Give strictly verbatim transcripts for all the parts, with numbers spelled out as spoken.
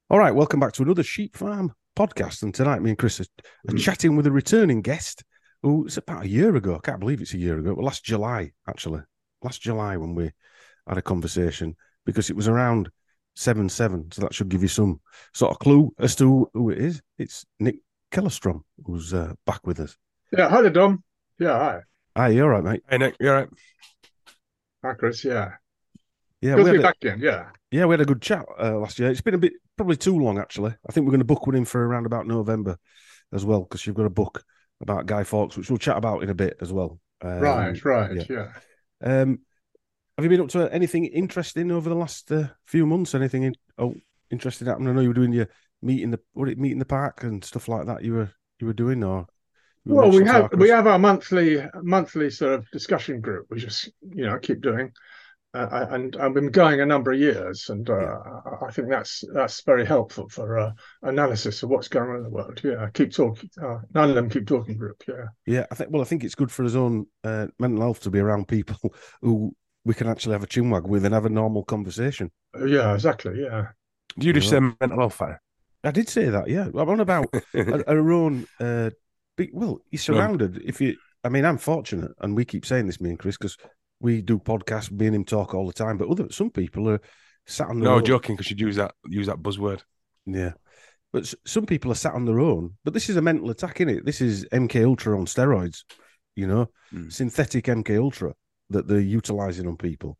All right, welcome back to another Sheep Farm podcast. And tonight, me and Chris are, are chatting with a returning guest who it's about a year ago. I can't believe it's a year ago. Well, last July, actually. Last July when we had a conversation because it was around seven seven. So that should give you some sort of clue as to who it is. It's Nick Kellerstrom who's uh, back with us. Yeah, hi there, Dom. Yeah, hi. Hi, you all right, mate? Hey Nick, you all right? Hi, Chris. Yeah. Yeah, Good we to had be a back again. Yeah. yeah, we had a good chat uh, last year. It's been a bit probably too long, actually. I think we're going to book one in for around about November as well, because you've got a book about Guy Fawkes, which we'll chat about in a bit as well. Um, Right, right. yeah. Yeah. Um, have you been up to anything interesting over the last uh, few months? Anything in, oh, interesting happening? I know you were doing your meet in the what it meet in the park and stuff like that. You were you were doing, or you were Well, we mentioning to have our we Chris. have our monthly monthly sort of discussion group. We just you know keep doing, uh, and I've been going a number of years, and Yeah, uh, I think that's that's very helpful for uh, analysis of what's going on in the world. Yeah. Keep talking. Uh, none of them keep talking group. Yeah. yeah. I think well, I think it's good for his own uh, mental health to be around people who we can actually have a chinwag with and have a normal conversation. Yeah. Exactly. Yeah. You You just say know, mental health fire. I did say that. Yeah, I'm on about our, our own. Uh, big, well, you're no, surrounded. If you, I mean, I'm fortunate, and we keep saying this, me and Chris, because we do podcasts, me and him talk all the time. But other some people are sat on their no own. joking because you'd use that use that buzzword. Yeah, but s- some people are sat on their own. But this is a mental attack, is it? This is M K Ultra on steroids. You know, Mm. synthetic M K Ultra that they're utilizing on people.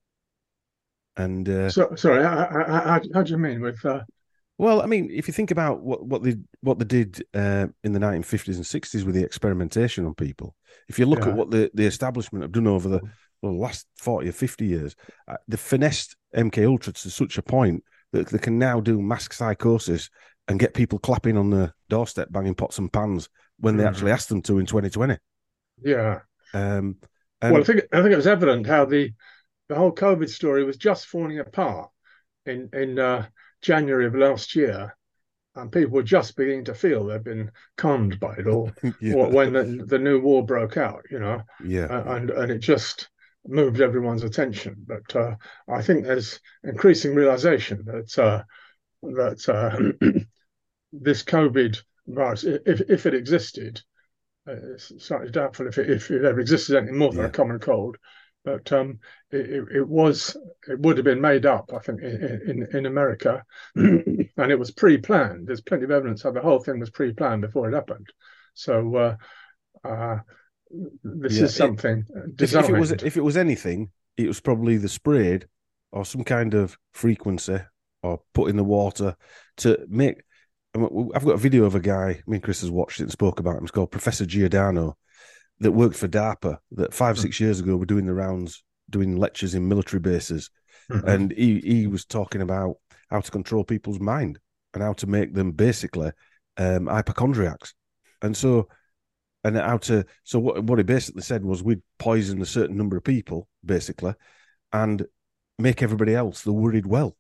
And uh, So sorry. How, how, how, how do you mean with? Uh, well, I mean, if you think about what, what they what they did uh, in the nineteen fifties and sixties with the experimentation on people, if you look at yeah. what the, the establishment have done over the well, last forty or fifty years, uh, they finessed M K Ultra to such a point that they can now do mass psychosis and get people clapping on the doorstep, banging pots and pans when they actually Mhm. asked them to in twenty twenty. Yeah. Um, Well, I and think I think it was evident how the the whole COVID story was just falling apart in in uh, January of last year, and people were just beginning to feel they'd been conned by it all yeah, when the, the new war broke out, you know, yeah, uh, yeah, and and it just moved everyone's attention. But uh, I think there's increasing realization that uh, that uh, this COVID virus, if if it existed, uh, it's slightly doubtful if it, if it ever existed anything more than a yeah. common cold. But um, it, it was it would have been made up, I think, in in, in America, and it was pre-planned. There's plenty of evidence how the whole thing was pre-planned before it happened. So uh, uh, this Yeah. is It, something if if it was designed. if it was anything, it was probably the sprayed or some kind of frequency or put in the water to make. I've got a video of a guy, me and Chris has watched it and spoke about him. It's called Professor Giordano, that worked for DARPA, that five, six years ago were doing the rounds, doing lectures in military bases. Mm-hmm. And he, he was talking about how to control people's mind and how to make them basically um, hypochondriacs. And so, and how to, so what, what he basically said was we'd poison a certain number of people, basically, and make everybody else the worried well.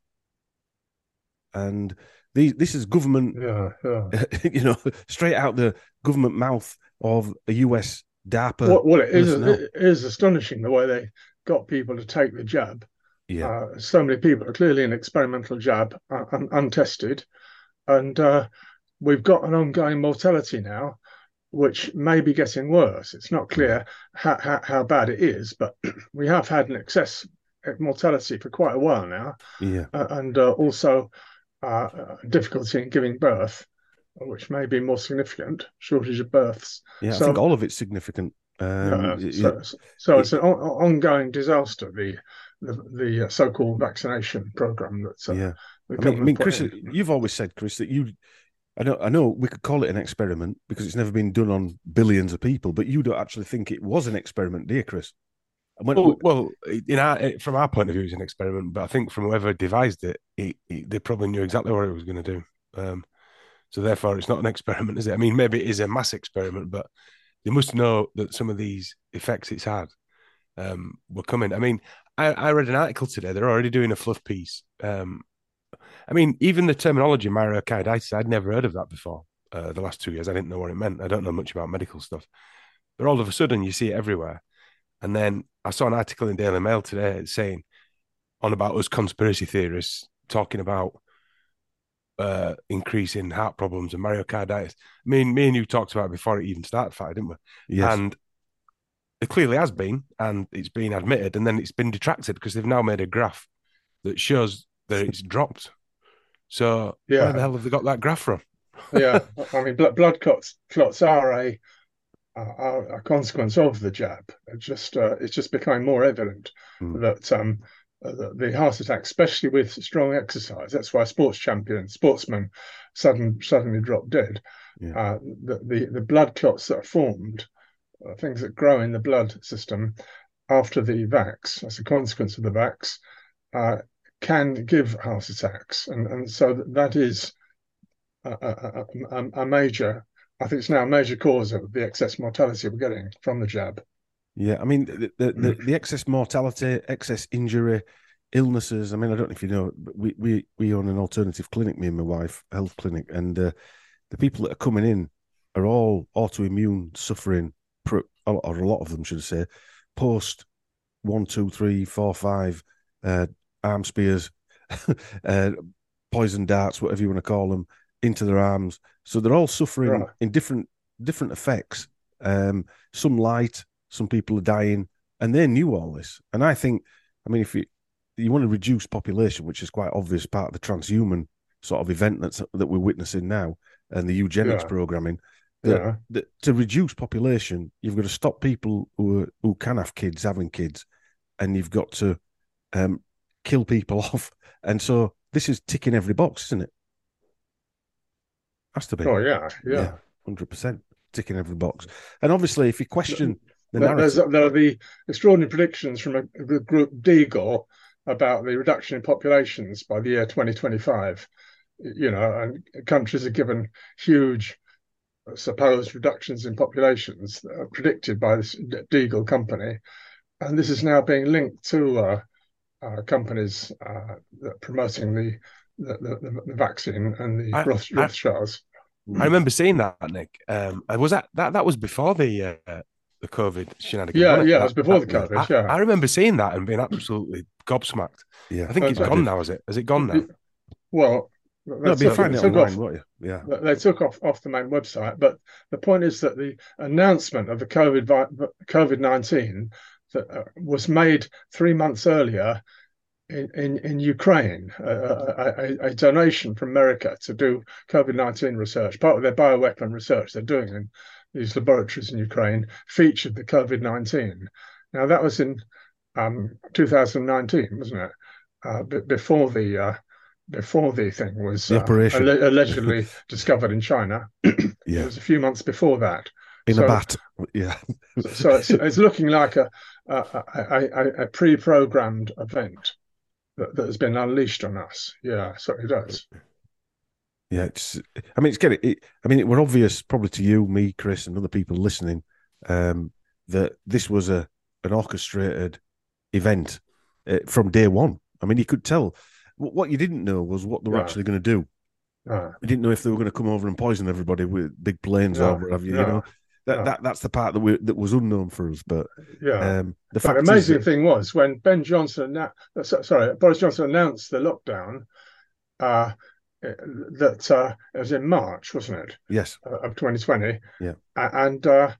And these, this is government, Yeah, yeah. you know, straight out the government mouth of a U S DARPA Well, well, it is personnel. it is astonishing the way they got people to take the jab. Yeah, Uh, so many people are clearly an experimental jab, uh, un- untested, and uh, we've got an ongoing mortality now, which may be getting worse. It's not yeah, clear how, how, how bad it is, but we have had an excess mortality for quite a while now, yeah, uh, and uh, also uh, difficulty in giving birth, which may be more significant, shortage of births. yeah. I think So, all of it's significant. Um, uh, it, so, so it, it's an on- ongoing disaster. The the, the so-called vaccination program that uh, yeah. the I mean, I government mean, put Chris, in. you've always said, Chris, that you. I know, I know, we could call it an experiment because it's never been done on billions of people, but you don't actually think it was an experiment, do you, Chris? And when, Well, well, in our, from our point of view, it's an experiment, but I think from whoever devised it, it, it they probably knew exactly what it was going to do. Um, so therefore, it's not an experiment, is it? I mean, maybe it is a mass experiment, but they must know that some of these effects it's had um, were coming. I mean, I, I read an article today. They're already doing a fluff piece. Um, I mean, even the terminology myocardioitis, I'd never heard of that before. Uh, the last two years, I didn't know what it meant. I don't know much about medical stuff, but all of a sudden, you see it everywhere. And then I saw an article in Daily Mail today saying on about us conspiracy theorists talking about uh, increase in heart problems and myocarditis. I mean, me and you talked about it before it even started, fight, didn't we? Yes. And it clearly has been, and it's been admitted, and then it's been detracted because they've now made a graph that shows that it's dropped. So Yeah. where the hell have they got that graph from? Yeah, I mean, blood, blood clots, clots are a, are a consequence of the jab. It just uh, it's just becoming more evident Mm. that um, the, the heart attack, especially with strong exercise, that's why sports champions, sportsmen, sudden suddenly drop dead. Yeah. Uh, the, the the blood clots that are formed, uh, things that grow in the blood system after the vax, as a consequence of the vax, uh, can give heart attacks, and and so that, that is. A, a, a, a major, I think it's now a major cause of the excess mortality we're getting from the jab. Yeah, I mean, the the, the, the excess mortality, excess injury, illnesses. I mean, I don't know if you know, but we we we own an alternative clinic, me and my wife, health clinic, and uh, the people that are coming in are all autoimmune suffering, or a lot of them, should I say, post one, two, three, four, five, uh, arm spears, uh, poison darts, whatever you want to call them, into their arms. So they're all suffering Right. in different different effects. Um, some light, some people are dying, and they knew all this. And I think, I mean, if you you want to reduce population, which is quite obvious part of the transhuman sort of event that's that we're witnessing now, and the eugenics Yeah. programming, that, Yeah. that to reduce population, you've got to stop people who are, who can have kids having kids, and you've got to um, kill people off. And so this is ticking every box, isn't it? Has to be. Oh yeah, yeah. one hundred percent ticking every box. And obviously, if you question the There- There's, narrative, there are the extraordinary predictions from a, the group Deagle about the reduction in populations by the year twenty twenty-five. You know, and countries are given huge supposed reductions in populations that are predicted by this Deagle company, and this is now being linked to uh, uh, companies uh, that are promoting the the, the the vaccine and the I- Roth, I- Rothschilds. I remember seeing that, Nick. Um, was that that that was before the uh, the COVID shenanigans? Yeah, wasn't yeah, it was before the That- COVID. I, Yeah, I remember seeing that and being absolutely gobsmacked. yeah, I think it's Exactly. gone now. Is it? Has it gone now? well, no, they it'd be took, fine they it took online, off. won't you? Yeah, They took off off the main website, but the point is that the announcement of the COVID COVID nineteen that uh, was made three months earlier in in, in Ukraine, a, a, a donation from America to do COVID nineteen research, part of their bioweapon research they're doing in these laboratories in Ukraine, featured the COVID nineteen. Now that was in um, two thousand nineteen, wasn't it? Uh, b- before the uh, before the thing was The uh, operation. alle- allegedly discovered in China. It yeah, was a few months before that. in so, a bat. Yeah, So it's, it's looking like a a, a, a, a pre-programmed event that, that has been unleashed on us. Yeah, so it does. yeah. It's. I mean, it's getting. It, I mean, it were obvious probably to you, me, Chris, and other people listening, um, that this was a an orchestrated event uh, from day one. I mean, you could tell. What you didn't know was what they were Yeah. actually going to do. Uh, You didn't know if they were going to come over and poison everybody with big planes No, or whatever. You no, know, that no. that that's the part that we that was unknown for us. But yeah. um, the But fact the is amazing that, thing was when Ben Johnson, annou- uh, so- sorry, Boris Johnson announced the lockdown. Uh, that uh, it was in March, wasn't it, yes, uh, of twenty twenty? Yeah. A- and uh,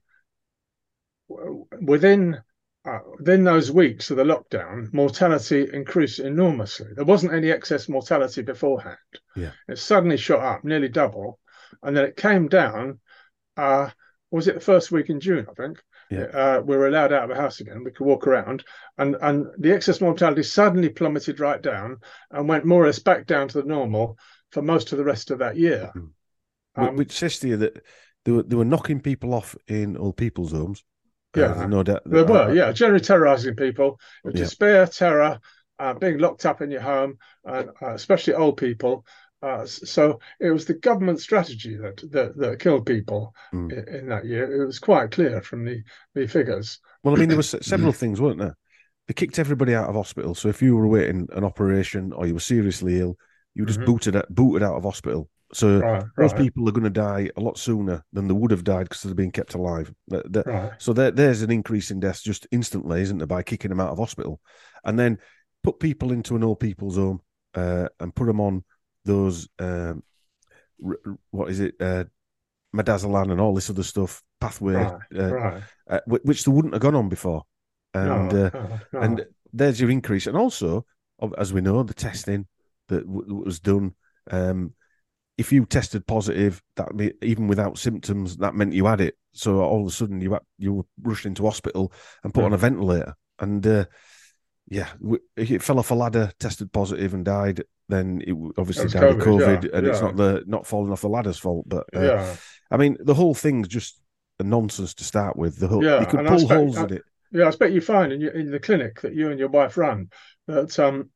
w- within uh, within those weeks of the lockdown, mortality increased enormously. There wasn't any excess mortality beforehand. Yeah. It suddenly shot up, nearly double, and then it came down. Uh, was it the first week in June? I think. Yeah. Uh, we were allowed out of the house again. We could walk around, and and the excess mortality suddenly plummeted right down and went more or less back down to the normal for most of the rest of that year. Mhm. Um, which says to you that they were they were knocking people off in old people's homes. Uh, Yeah. there's no doubt. There were, I- I- yeah, generally terrorizing people, Yeah. despair, terror, uh, being locked up in your home, and uh, especially old people. Uh, s- so it was the government strategy that that, that killed people Mm. in, in that year. It was quite clear from the, the figures. Well, I mean, there were se- several things, weren't there? They kicked everybody out of hospital. So if you were awaiting an operation or you were seriously ill, you were just Mhm. booted out, booted out of hospital. So Right, those right, people are going to die a lot sooner than they would have died because they're being kept alive. That- that- right. So there, there's an increase in deaths just instantly, isn't there, by kicking them out of hospital, and then put people into an old people's home uh, and put them on those um, what is it, uh, midazolam and all this other stuff, pathway, Right, uh, right. uh, which they wouldn't have gone on before. And No, uh, no, no. and there's your increase. And also, as we know, the testing that w- was done, um, if you tested positive, that be, even without symptoms, that meant you had it. So all of a sudden, you had, you were rushed into hospital and put mm. on a ventilator. And uh, yeah, if it fell off a ladder, tested positive, and died, then it obviously died COVID, of COVID, yeah, and yeah. it's not the not falling off the ladder's fault. But uh, yeah, I mean, the whole thing's just a nonsense to start with. The whole, yeah, you could pull expect, holes I, in it. Yeah, I expect you find in, your, in the clinic that you and your wife run that um,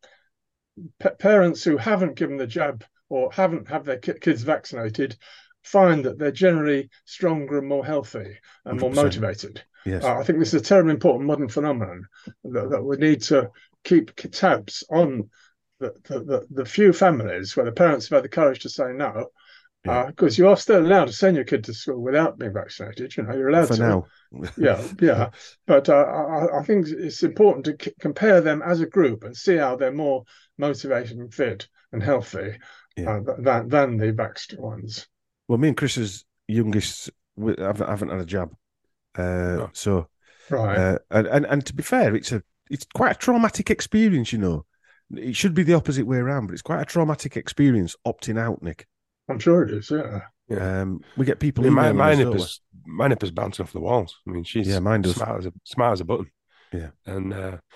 parents who haven't given the jab or haven't had their kids vaccinated find that they're generally stronger and more healthy and more motivated. Yes. Uh, I think this is a terribly important modern phenomenon that, that we need to keep tabs on the, the, the, the few families where the parents have had the courage to say no, because yeah. uh, you are still allowed to send your kid to school without being vaccinated. You know, you're allowed For to. now. yeah, yeah. But uh, I, I think it's important to c- compare them as a group and see how they're more motivated and fit and healthy yeah. uh, than, than the vaxxed ones. Well, me and Chris's youngest haven't, haven't had a jab. Uh, oh. So, right. Uh, and, and and to be fair, it's a it's quite a traumatic experience, you know. It should be the opposite way around, but it's quite a traumatic experience opting out, Nick. I'm sure it is, yeah. yeah. Um, we get people. I mean, my my nip is my nip is bouncing off the walls. I mean, she's yeah, mine does. smart as a smart as a button. Yeah, and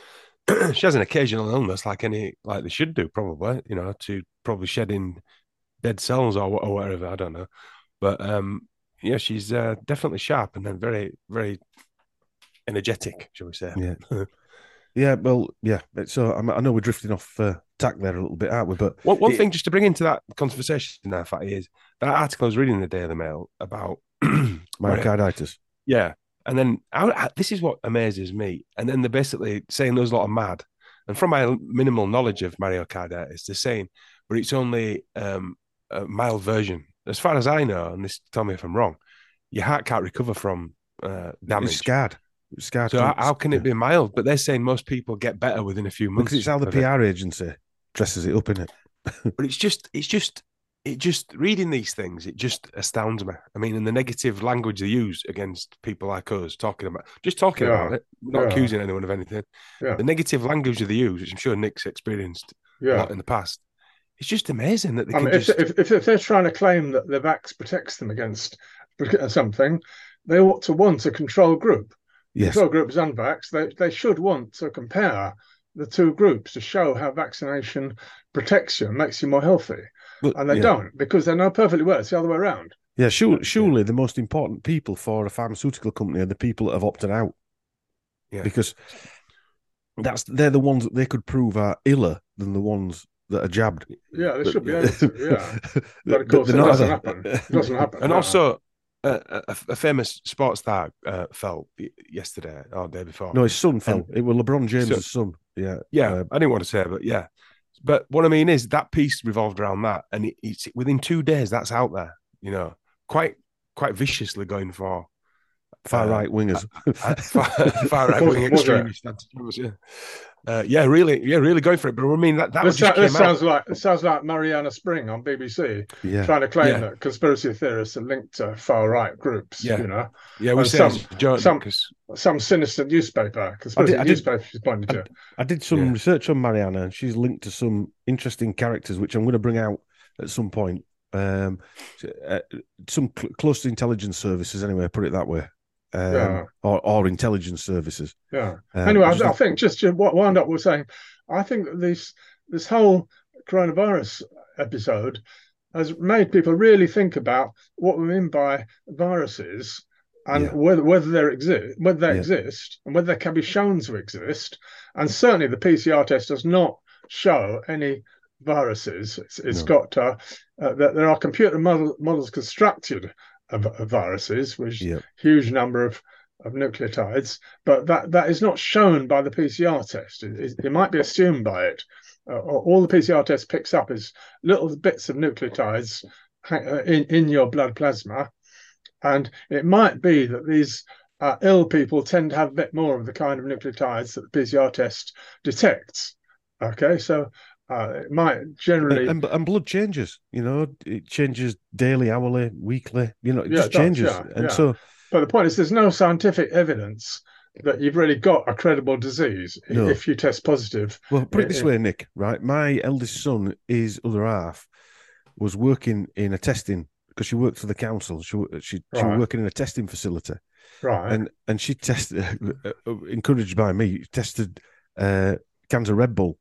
uh, she has an occasional illness, like any like they should do, probably. You know, to probably shedding dead cells or or whatever. I don't know, but um, yeah, she's uh, definitely sharp and then very very energetic, shall we say? Yeah. Yeah, well, yeah. So I know we're drifting off uh, tack there a little bit, aren't we? But one, one it, thing just to bring into that conversation there, Fatty, is that article I was reading in the Daily Mail about myocarditis. Yeah, and then I, this is what amazes me. And then they're basically saying there's a lot of mad. And from my minimal knowledge of myocarditis, they're saying, but it's only um, a mild version. As far as I know, and this tell me if I'm wrong, your heart can't recover from uh, damage. It's scarred. Scarred. So how, how can it be mild? But they're saying most people get better within a few months. Because it's how the P R agency dresses it up, isn't it? But it's just, it's just, it just reading these things, it just astounds me. I mean, in the negative language they use against people like us, talking about, just talking yeah. about it, not yeah. accusing anyone of anything. Yeah. The negative language they use, which I'm sure Nick's experienced yeah. a lot in the past, it's just amazing that they I can mean, just... If, if, if they're trying to claim that the vax protects them against something, they ought to want a control group. Yes. Control group is unvaxxed. They, they should want to compare the two groups to show how vaccination protects you and makes you more healthy. But, and they yeah. don't, because they know perfectly well it's the other way around. Yeah, surely, surely the most important people for a pharmaceutical company are the people that have opted out. Yeah. Because that's they're the ones that they could prove are iller than the ones that are jabbed. Yeah, they but, should be able to, yeah. But of course, it doesn't happen. It doesn't happen. And no. also, uh, a, a famous sports star uh, fell yesterday or the day before. No, his son fell. And, it was LeBron James' so, son. Yeah. Yeah, uh, I didn't want to say it, but yeah. But what I mean is that piece revolved around that. And it, it's within two days, that's out there, you know, quite quite viciously going for far uh, right wingers, uh, far, far right wing extremists. Yeah. Uh, yeah, really, yeah, really going for it. But I mean, that, that this, just sa- this came sounds out. like it sounds like Mariana Spring on B B C, yeah. trying to claim yeah. that conspiracy theorists are linked to far right groups. Yeah. You know, yeah, we some some, some sinister newspaper conspiracy I did, I newspaper did, she's pointing to. I, I did some yeah. research on Mariana, and she's linked to some interesting characters, which I'm going to bring out at some point. Um, uh, some cl- close to intelligence services, anyway. Put it that way. Um, yeah. or, or intelligence services. Yeah. Um, anyway, I, I think just to wind up with saying, I think that this this whole coronavirus episode has made people really think about what we mean by viruses and yeah. whether whether they exist, whether they yeah. exist, and whether they can be shown to exist. And certainly, the P C R test does not show any viruses. It's, it's no. got uh, uh, that there are computer model, models constructed of, of viruses, which yep. huge number of, of nucleotides, but that, that is not shown by the P C R test. It, it, it might be assumed by it. Uh, all the P C R test picks up is little bits of nucleotides in, in your blood plasma, and it might be that these uh, ill people tend to have a bit more of the kind of nucleotides that the P C R test detects. Okay, so Uh, it might And, generally, and and blood changes. You know, it changes daily, hourly, weekly. You know, it yeah, just it does, changes. yeah, And yeah. so, But the point is, there's no scientific evidence that you've really got a credible disease i- no. if you test positive. Well, put it this I- way, Nick. Right, my eldest son, his other half, was working in a testing because she worked for the council. She she she was Right, working in a testing facility, right. and and she tested, encouraged by me, tested uh, cans of Red Bull,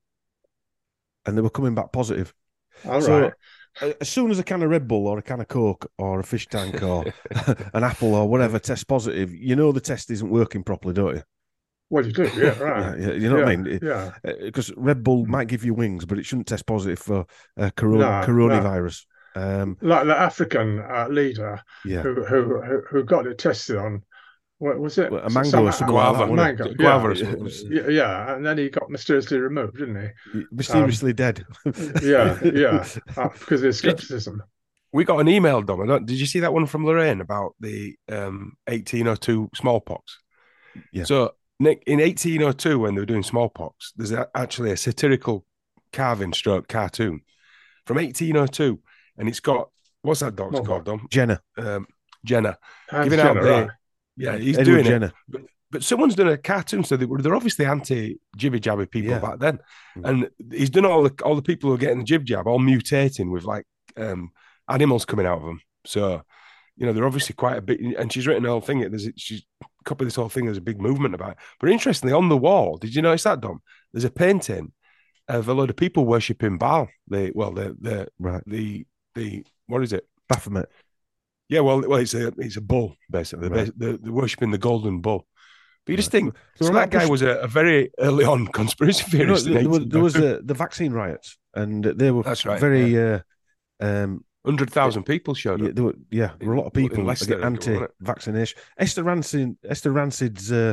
and they were coming back positive. All So right. uh, as soon as a can of Red Bull or a can of Coke or a fish tank or an apple or whatever tests positive, you know the test isn't working properly, don't you? What do you do? Yeah, Yeah, right. yeah, you know what I Yeah, mean? yeah. Because Red Bull might give you wings, but it shouldn't test positive for uh, coron- No, no. coronavirus. Um, Like the African uh, leader yeah, who, who who who got it tested on, what was it? Well, a So- mango Some or a, something like Guava, that, a wasn't mango. guava Yeah, or something. wasn't yeah, yeah. And then he got mysteriously removed, didn't he? it? Mysteriously dead. Yeah, yeah. Uh, because of his Did- skepticism. We got an email, Dom. I don't, did you see that one from Lorraine about the um, eighteen oh two smallpox? Yeah. So, Nick, in eighteen oh two, when they were doing smallpox, there's a, actually a satirical carving stroke cartoon from eighteen oh two, and it's got what's that dog's Smallpox. called, Dom? Jenner, Um, Jenna. Hans Giving Jenner, out the right. yeah, he's Edward doing Jenner. it. But, but someone's done a cartoon, so they were they're obviously anti jibby jabby people Yeah. back then, Mm. and he's done all the all the people who are getting the jib jab all mutating with like um, animals coming out of them. So, you know, they're obviously quite a bit. And she's written a whole thing. There's she's copied this whole thing. There's a big movement about it. But interestingly, on the wall, did you notice that, Dom? There's a painting of a load of people worshipping Baal. The well, the the Right. the the what is it? Baphomet. Yeah, well, well, it's a it's a bull basically. Right. They're, they're worshipping the golden bull. But you just Right. think There so were a lot that of guy push- was a, a very early on conspiracy You know, theorist. in there was, there was eighteen oh two. uh, the vaccine riots, and they were That's right, very. Uh, um, Hundred thousand people showed yeah, up. there were, yeah, there were a lot of In- in people Leicester, again, I think it was, wasn't it? anti-vaccination. Esther Rancid, Esther Rancid's uh,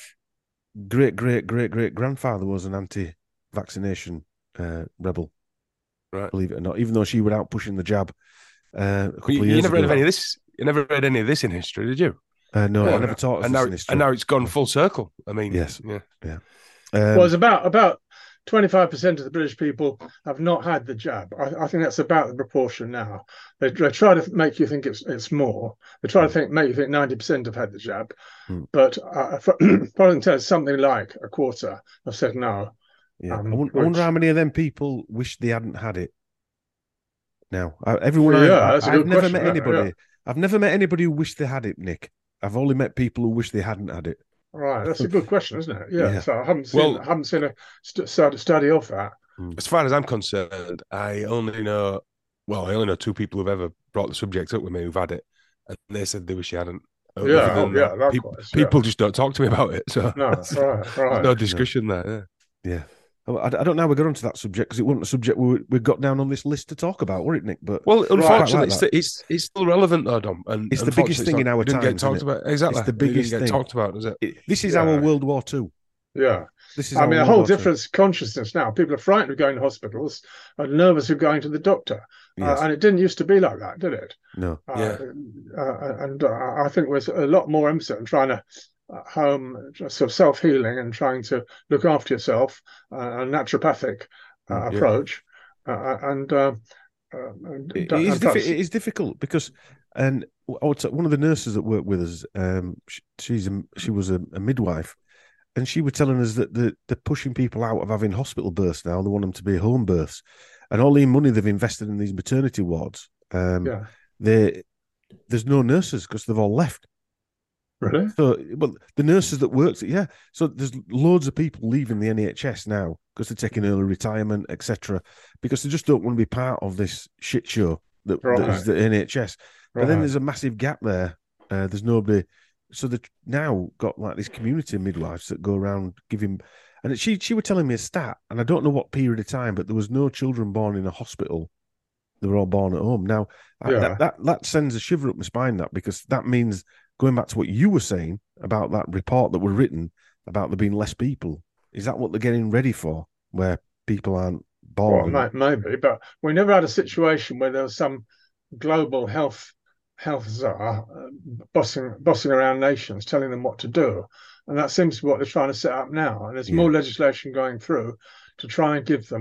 great, great, great, great grandfather was an anti-vaccination uh, rebel. Right. Believe it or not, even though she was out pushing the jab uh, a couple But you, of you years never ago. read of any of this. You never read any of this in history, did you? Uh, no, Yeah. I never taught us And this now, in history. and now it's gone full circle. I mean, Yes. yeah. Um, Well, it's about about twenty-five percent of the British people have not had the jab. I, I think that's about the proportion now. They, they try to make you think it's it's more. They try to think make you think ninety percent have had the jab, Hmm. but uh, following tells something like a quarter have said no. yeah, um, I, wonder, I wonder which- how many of them people wish they hadn't had it. Now, I, everyone Yeah, I've, that's a I, I've good never question, met yeah, anybody. yeah. I've never met anybody who wished they had it, Nick. I've only met people who wish they hadn't had it. Right, that's a good question, isn't it? Yeah. Yeah. So I haven't seen Well- I haven't seen a st- study study of that. As far as I'm concerned, I only know, well, I only know two people who've ever brought the subject up with me who've had it, and they said they wish they hadn't. Other Yeah, than oh, yeah, that, peop- likewise, yeah. people just don't talk to me about it. So No, there's right, right. no discussion there. Yeah. Yeah. I, I don't know how we got onto that subject because it wasn't a subject we, we got down on this list to talk about, were it, Nick? But Well, unfortunately, like it's, that. it's it's still relevant though, Dom. And It's the biggest unfortunately, thing not- in our it didn't times, get talked isn't about. Exactly, It's the It didn't biggest get thing. talked about, does it? it, this is Yeah. our World War Two. Yeah. This is I our mean, a World whole War Two. different consciousness now. People are frightened of going to hospitals and nervous of going to the doctor. Yes. Uh, and it didn't used to be like that, did it? No. Uh, Yeah. uh, and uh, I think there's a lot more emphasis on trying to uh, home just sort of self-healing and trying to look after yourself, uh, a naturopathic uh, Mm, yeah. approach. Uh, and, uh, uh, and, It, and it, is perhaps- diffi- it is difficult because, and I would say one of the nurses that worked with us, um, she, she's a, she was a, a midwife, and she was telling us that the, they're pushing people out of having hospital births now. They want them to be home births, and all the money they've invested in these maternity wards, um, yeah, they there's no nurses because they've all left. really? So, well, the nurses that worked, yeah. So there's loads of people leaving the N H S now because they're taking early retirement, et cetera, because they just don't want to be part of this shit show that, that is Right. the N H S. But then Right. there's a massive gap there. Uh, there's nobody. So they've now got like these community midwives that go around giving. And she she was telling me a stat, and I don't know what period of time, but there was no children born in a hospital. They were all born at home. Now I- Yeah. that, that that sends a shiver up my spine. That because that means going back to what you were saying about that report that were written about there being less people. Is that what they're getting ready for, where people aren't born? Well, and- may- maybe, but we never had a situation where there was some global health health czar uh, bossing bossing around nations, telling them what to do, and that seems to be what they're trying to set up now. And there's Yeah. more legislation going through to try and give them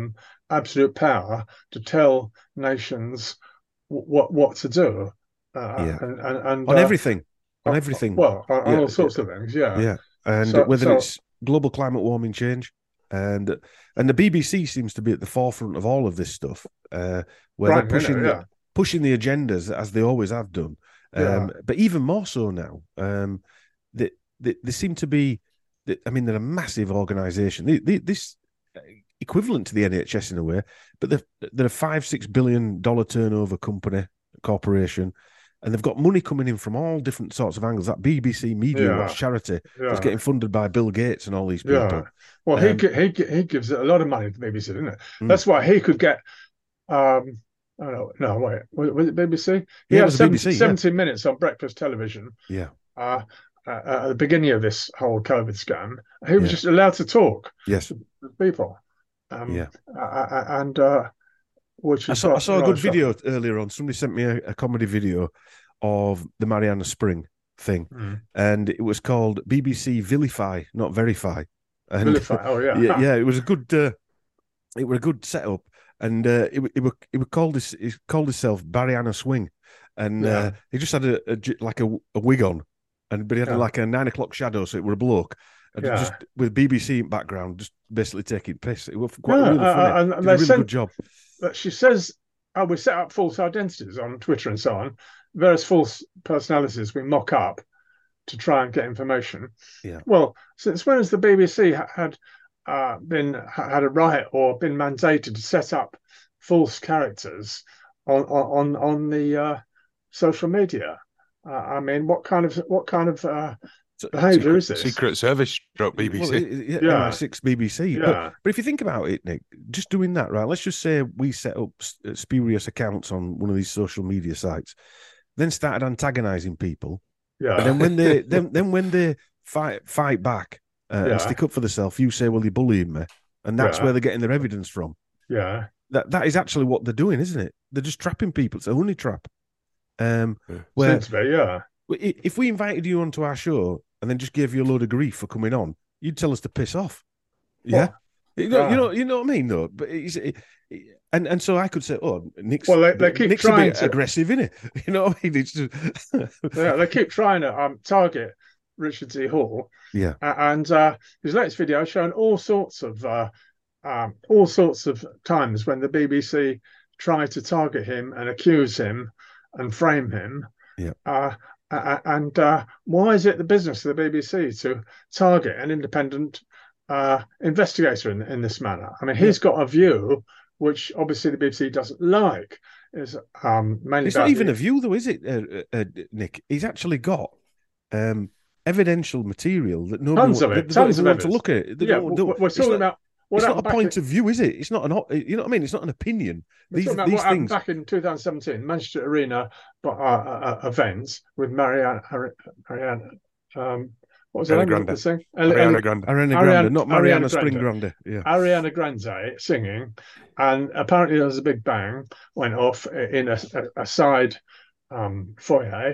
absolute power to tell nations what what to do, uh, Yeah. and and, and On uh, everything, on everything. well, on, on Yeah, all sorts of things. Yeah. yeah. And So whether so it's global climate warming change, and and the B B C seems to be at the forefront of all of this stuff, uh, where Brian they're pushing Eno, the, yeah. pushing the agendas as they always have done. Um, Yeah. But even more so now, um, they, they, they seem to be, I mean, they're a massive organisation. They, they, this equivalent to the N H S in a way, but they're, they're a five, six billion dollar turnover company, corporation, and they've got money coming in from all different sorts of angles. That B B C Media Yeah. Watch charity Yeah. was getting funded by Bill Gates and all these people. Yeah. Well, Um, he he he gives a lot of money to B B C, didn't it? Mm. That's why he could get. Um, oh no, no, wait, was, was it B B C? He Yeah, it had was the seven, B B C, yeah. seventy minutes on breakfast television. Yeah. Uh, uh, at the beginning of this whole COVID scam, he was Yeah. just allowed to talk Yes. to people. Um, Yeah. uh, and uh, which I is saw, I rather- saw a rather good shocking. video earlier on. Somebody sent me a, a comedy video of the Mariana Spring thing, Mm. and it was called B B C Vilify, not Verify. And Vilify. Oh yeah, yeah, yeah, it was a good, uh, it was a good setup, and uh, it it were it would called this it called itself Mariana Swing, and Yeah. uh, he just had a, a j- like a, a wig on, and but he had Yeah. like a nine o'clock shadow, so it were a bloke, and Yeah. just with B B C in background, just basically taking piss. It was quite Yeah, really uh, funny. uh, and Did they a really sent- good job. But she says, "Oh, we set up false identities on Twitter and so on, various false personalities we mock up to try and get information." Yeah. Well, since when has the B B C ha- had uh, been ha- had a right or been mandated to set up false characters on on on the uh, social media? Uh, I mean, what kind of what kind of uh, So- behaviour Secret, is this? Secret Service stroke B B C. Well, it- it- yeah, Yeah. M I six B B C. But, Yeah, but if you think about it, Nick, just doing that, right? Let's just say we set up s- uh, spurious accounts on one of these social media sites, then started antagonizing people, yeah, and then when they then then when they fight fight back uh, Yeah. and stick up for themselves, you say, "Well, you're bullying me," and that's Yeah. where they're getting their evidence from. yeah. That that is actually what they're doing, isn't it? They're just trapping people. It's a honey trap. Um, Yeah. where Seems to be, yeah. i- if we invited you onto our show and then just gave you a load of grief for coming on, you'd tell us to piss off. Yeah, you know, Ah. you know, you know what I mean, though. But it's, it, it- and and so I could say, oh, Nick's Well, they- they keep Nick's a trying bit to- aggressive, isn't it? You know what I mean? It's just Yeah, they keep trying to um, target Richard D. Hall, yeah, A- and uh, his latest video showing all sorts of uh, um, all sorts of times when the B B C tried to target him and accuse him and frame him. Yeah. Uh, a- a- and uh, why is it the business of the B B C to target an independent uh, investigator in, in this manner? I mean, he's got a view which obviously the B B C doesn't like. Is um, mainly it's not about even the- a view, though, is it, uh, uh, Nick? He's actually got um, evidential material that nobody Tons of wa- it, they don't tons even of want to evidence. look at it. They Yeah, don't- we're, don't- we're it's talking not- about what It's not a happened back point in- of view, is it? It's not an, op- you know what I mean? It's not an opinion. We're These talking about these what happened things. back in two thousand seventeen, Manchester Arena uh, uh, uh, events with Marianne, Marianne, um, what was her Ariana name? Grande. The sing? Ariana Grande. Ariana Ariana- Grande, not Mariana Ariana Spring Grande. Grande. Yeah. Ariana Grande singing, and apparently there was a big bang went off in a, a, a side um, foyer,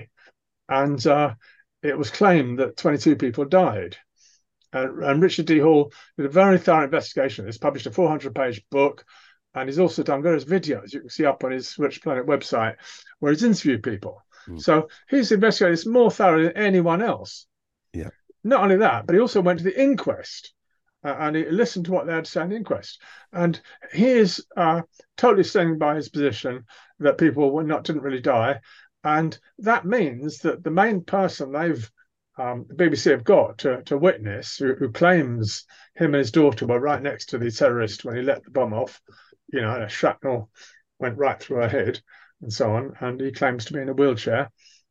and uh, it was claimed that twenty-two people died. And, and Richard D. Hall did a very thorough investigation. He's published a four hundred page book, and he's also done various videos you can see up on his Rich Planet website where he's interviewed people. Mm. So he's investigated this more thoroughly than anyone else. Yeah. Not only that, but he also went to the inquest uh, and he listened to what they had to say in the inquest. And he is uh, totally standing by his position that people were not didn't really die, and that means that the main person they've um, the B B C have got to, to witness, who, who claims him and his daughter were right next to the terrorist when he let the bomb off, you know, and a shrapnel went right through her head and so on, and he claims to be in a wheelchair.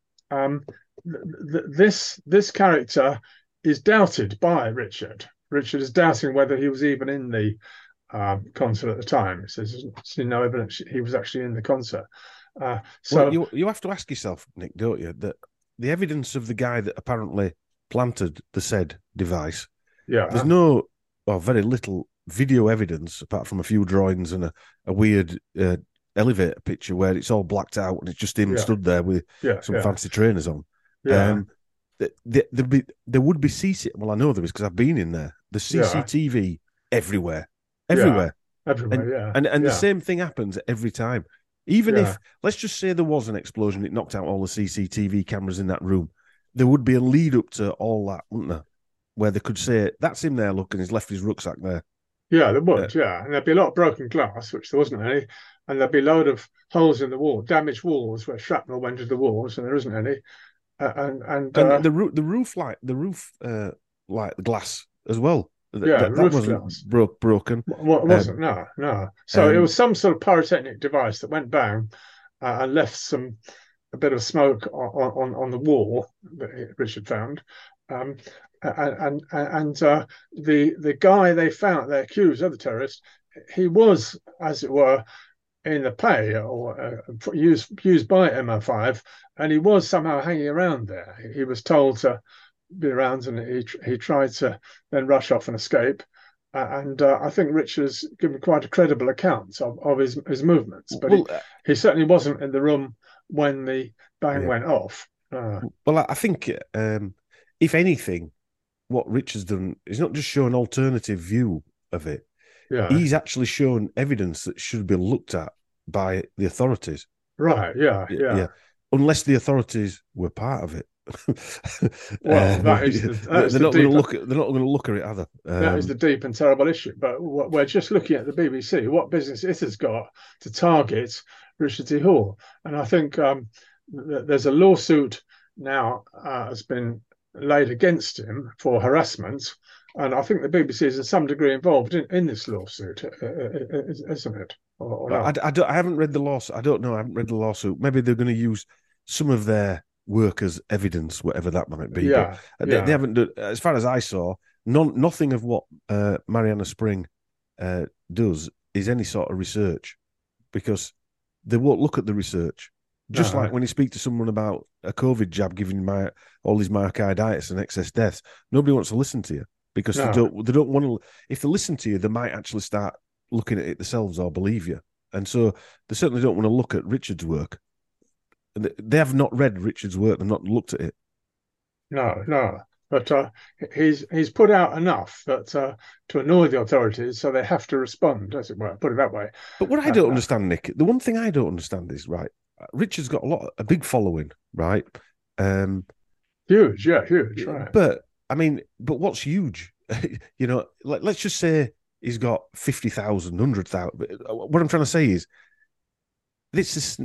Um, th- th- this this character is doubted by Richard. Richard is doubting whether he was even in the um, concert at the time. He says there's seen no evidence he was actually in the concert. Uh, so Well, you you have to ask yourself, Nick, don't you, that the evidence of the guy that apparently planted the said device, yeah, there's no, or very little video evidence apart from a few drawings and a, a weird uh, elevator picture where it's all blacked out and it's just him Yeah. stood there with yeah, some yeah, fancy trainers on. yeah. Um, th- th- there be there would be C C. Well, I know there is because I've been in there. The C C T V everywhere, everywhere. everywhere. And Yeah, and, and the yeah, same thing happens every time. Even yeah, if, let's just say there was an explosion, it knocked out all the C C T V cameras in that room, there would be a lead up to all that, wouldn't there? Where they could say, that's him there, look, and he's left his rucksack there. yeah. There Uh, would, yeah, and there'd be a lot of broken glass, which there wasn't any, and there'd be a load of holes in the wall, damaged walls where shrapnel went into the walls, and there isn't any. Uh, and and and uh, the roof, the roof light, the roof uh, like glass as well. That, yeah, that, that roof wasn't glass. broke broken. Well, it Uh, wasn't, no, no. So it um, was some sort of pyrotechnic device that went bang uh, and left some a bit of smoke on on, on the wall that Richard found. Um, and and and uh, the the guy they found, they accused of the terrorist, he was, as it were, in the pay or uh, used used by M I five, and he was somehow hanging around there. He was told to be around, and he he tried to then rush off and escape. Uh, and uh, I think Richard's given quite a credible account of, of his his movements, but well, he, uh, he certainly wasn't in the room when the bang yeah. went off. Uh, Well, I think, um, if anything, what Richard's done is not just show an alternative view of it. yeah, He's actually shown evidence that should be looked at by the authorities. right, yeah, Yeah, yeah. yeah. Unless the authorities were part of it. Well, uh, that is the, that they're is the not going to deeper, look at. They're not going to look at it either. Um, that is the deep and terrible issue. But we're just looking at the B B C. What business it has got to target Richard T. Hall? And I think um, th- there's a lawsuit now uh, has been laid against him for harassment, and I think the B B C is in some degree involved in, in this lawsuit, uh, uh, uh, isn't it? Or, or I, I, don't, I haven't read the lawsuit. I don't know. I haven't read the lawsuit. Maybe they're going to use some of their work as evidence, whatever that might be. Yeah, but they, yeah. they haven't done, as far as I saw, none, nothing of what uh, Mariana Spring uh, does is any sort of research, because they won't look at the research. Just No. like when you speak to someone about a COVID jab giving my, all these myocarditis and excess deaths, nobody wants to listen to you because No. they don't. They don't want to. If they listen to you, they might actually start looking at it themselves or believe you. And so they certainly don't want to look at Richard's work. They have not read Richard's work. They've not looked at it. No, no. But uh, he's he's put out enough that uh, to annoy the authorities, so they have to respond, as it were. Put it that way. But what I don't uh, understand, Nick, the one thing I don't understand is, right, Richard's got a lot, a big following, right? Um, huge, yeah, huge, right. But I mean, but what's huge? You know, let, let's just say he's got fifty thousand, one hundred thousand. What I'm trying to say is, this is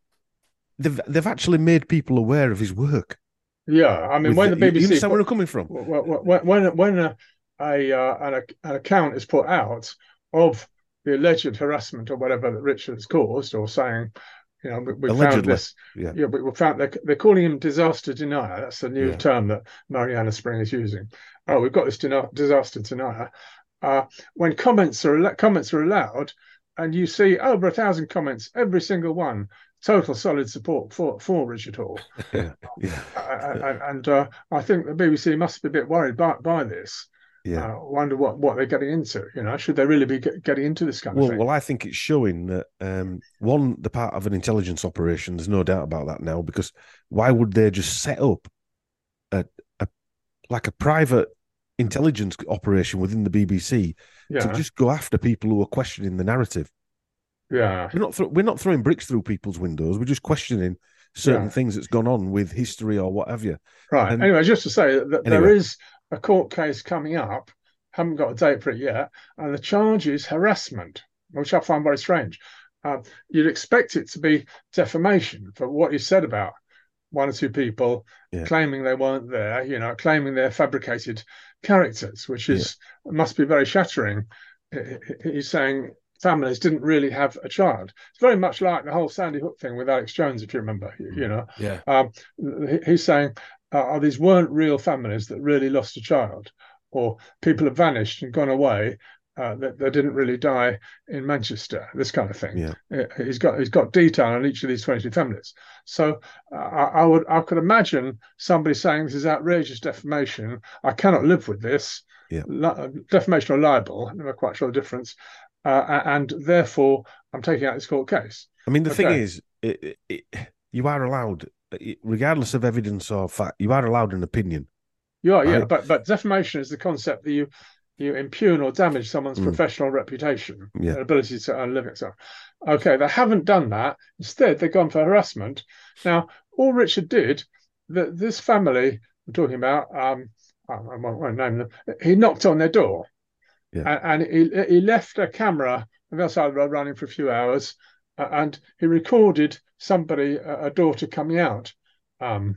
they've they've actually made people aware of his work. Yeah, I mean, when the, the B B C, you understand put, where I'm coming from? When when when a, a uh, an, an account is put out of the alleged harassment or whatever that Richard has caused, or saying, you know, we, we found this, yeah, yeah, we, we found they're, they're calling him disaster denier. That's the new yeah. term that Mariana Spring is using. Oh, we've got this den- disaster denier. Uh, when comments are comments are allowed, and you see over a thousand comments, every single one. Total solid support for, for Richard Hall. Yeah, yeah. Uh, and uh, I think the B B C must be a bit worried by, by this. Yeah. Uh, wonder what, what they're getting into. You know, should they really be get, getting into this kind well, of thing? Well, I think it's showing that, um, one, the part of an intelligence operation, there's no doubt about that now, because why would they just set up a, a like a private intelligence operation within the B B C yeah. to just go after people who are questioning the narrative? Yeah, we're not th- we're not throwing bricks through people's windows. We're just questioning certain yeah. things that's gone on with history or whatever. Right. And anyway, just to say that anyway. there is a court case coming up. Haven't got a date for it yet, and the charge is harassment, which I find very strange. Uh, you'd expect it to be defamation for what you said about one or two people yeah. claiming they weren't there. You know, claiming they're fabricated characters, which is yeah. must be very shattering. He's saying families didn't really have a child. It's very much like the whole Sandy Hook thing with Alex Jones, if you remember. You, you know, yeah. Um, he's saying, uh, oh, these weren't real families that really lost a child, or people have vanished and gone away. Uh, that they didn't really die in Manchester. This kind of thing. Yeah. He's got he's got detail on each of these twenty-two families. So uh, I, I would I could imagine somebody saying this is outrageous defamation. I cannot live with this. Yeah. Defamation or libel. I'm not quite sure the difference. Uh, and therefore, I'm taking out this court case. I mean, the okay. thing is, it, it, you are allowed, regardless of evidence or fact, you are allowed an opinion. You are, right? yeah. But but defamation is the concept that you you impugn or damage someone's Mm. professional reputation, Yeah. their ability to earn a living. So, okay, they haven't done that. Instead, they've gone for harassment. Now, all Richard did, that this family we're talking about, um, I won't, won't name them. He knocked on their door, Yeah. and, and he he left a camera on the outside of the road running for a few hours, uh, and he recorded somebody, a, a daughter coming out um,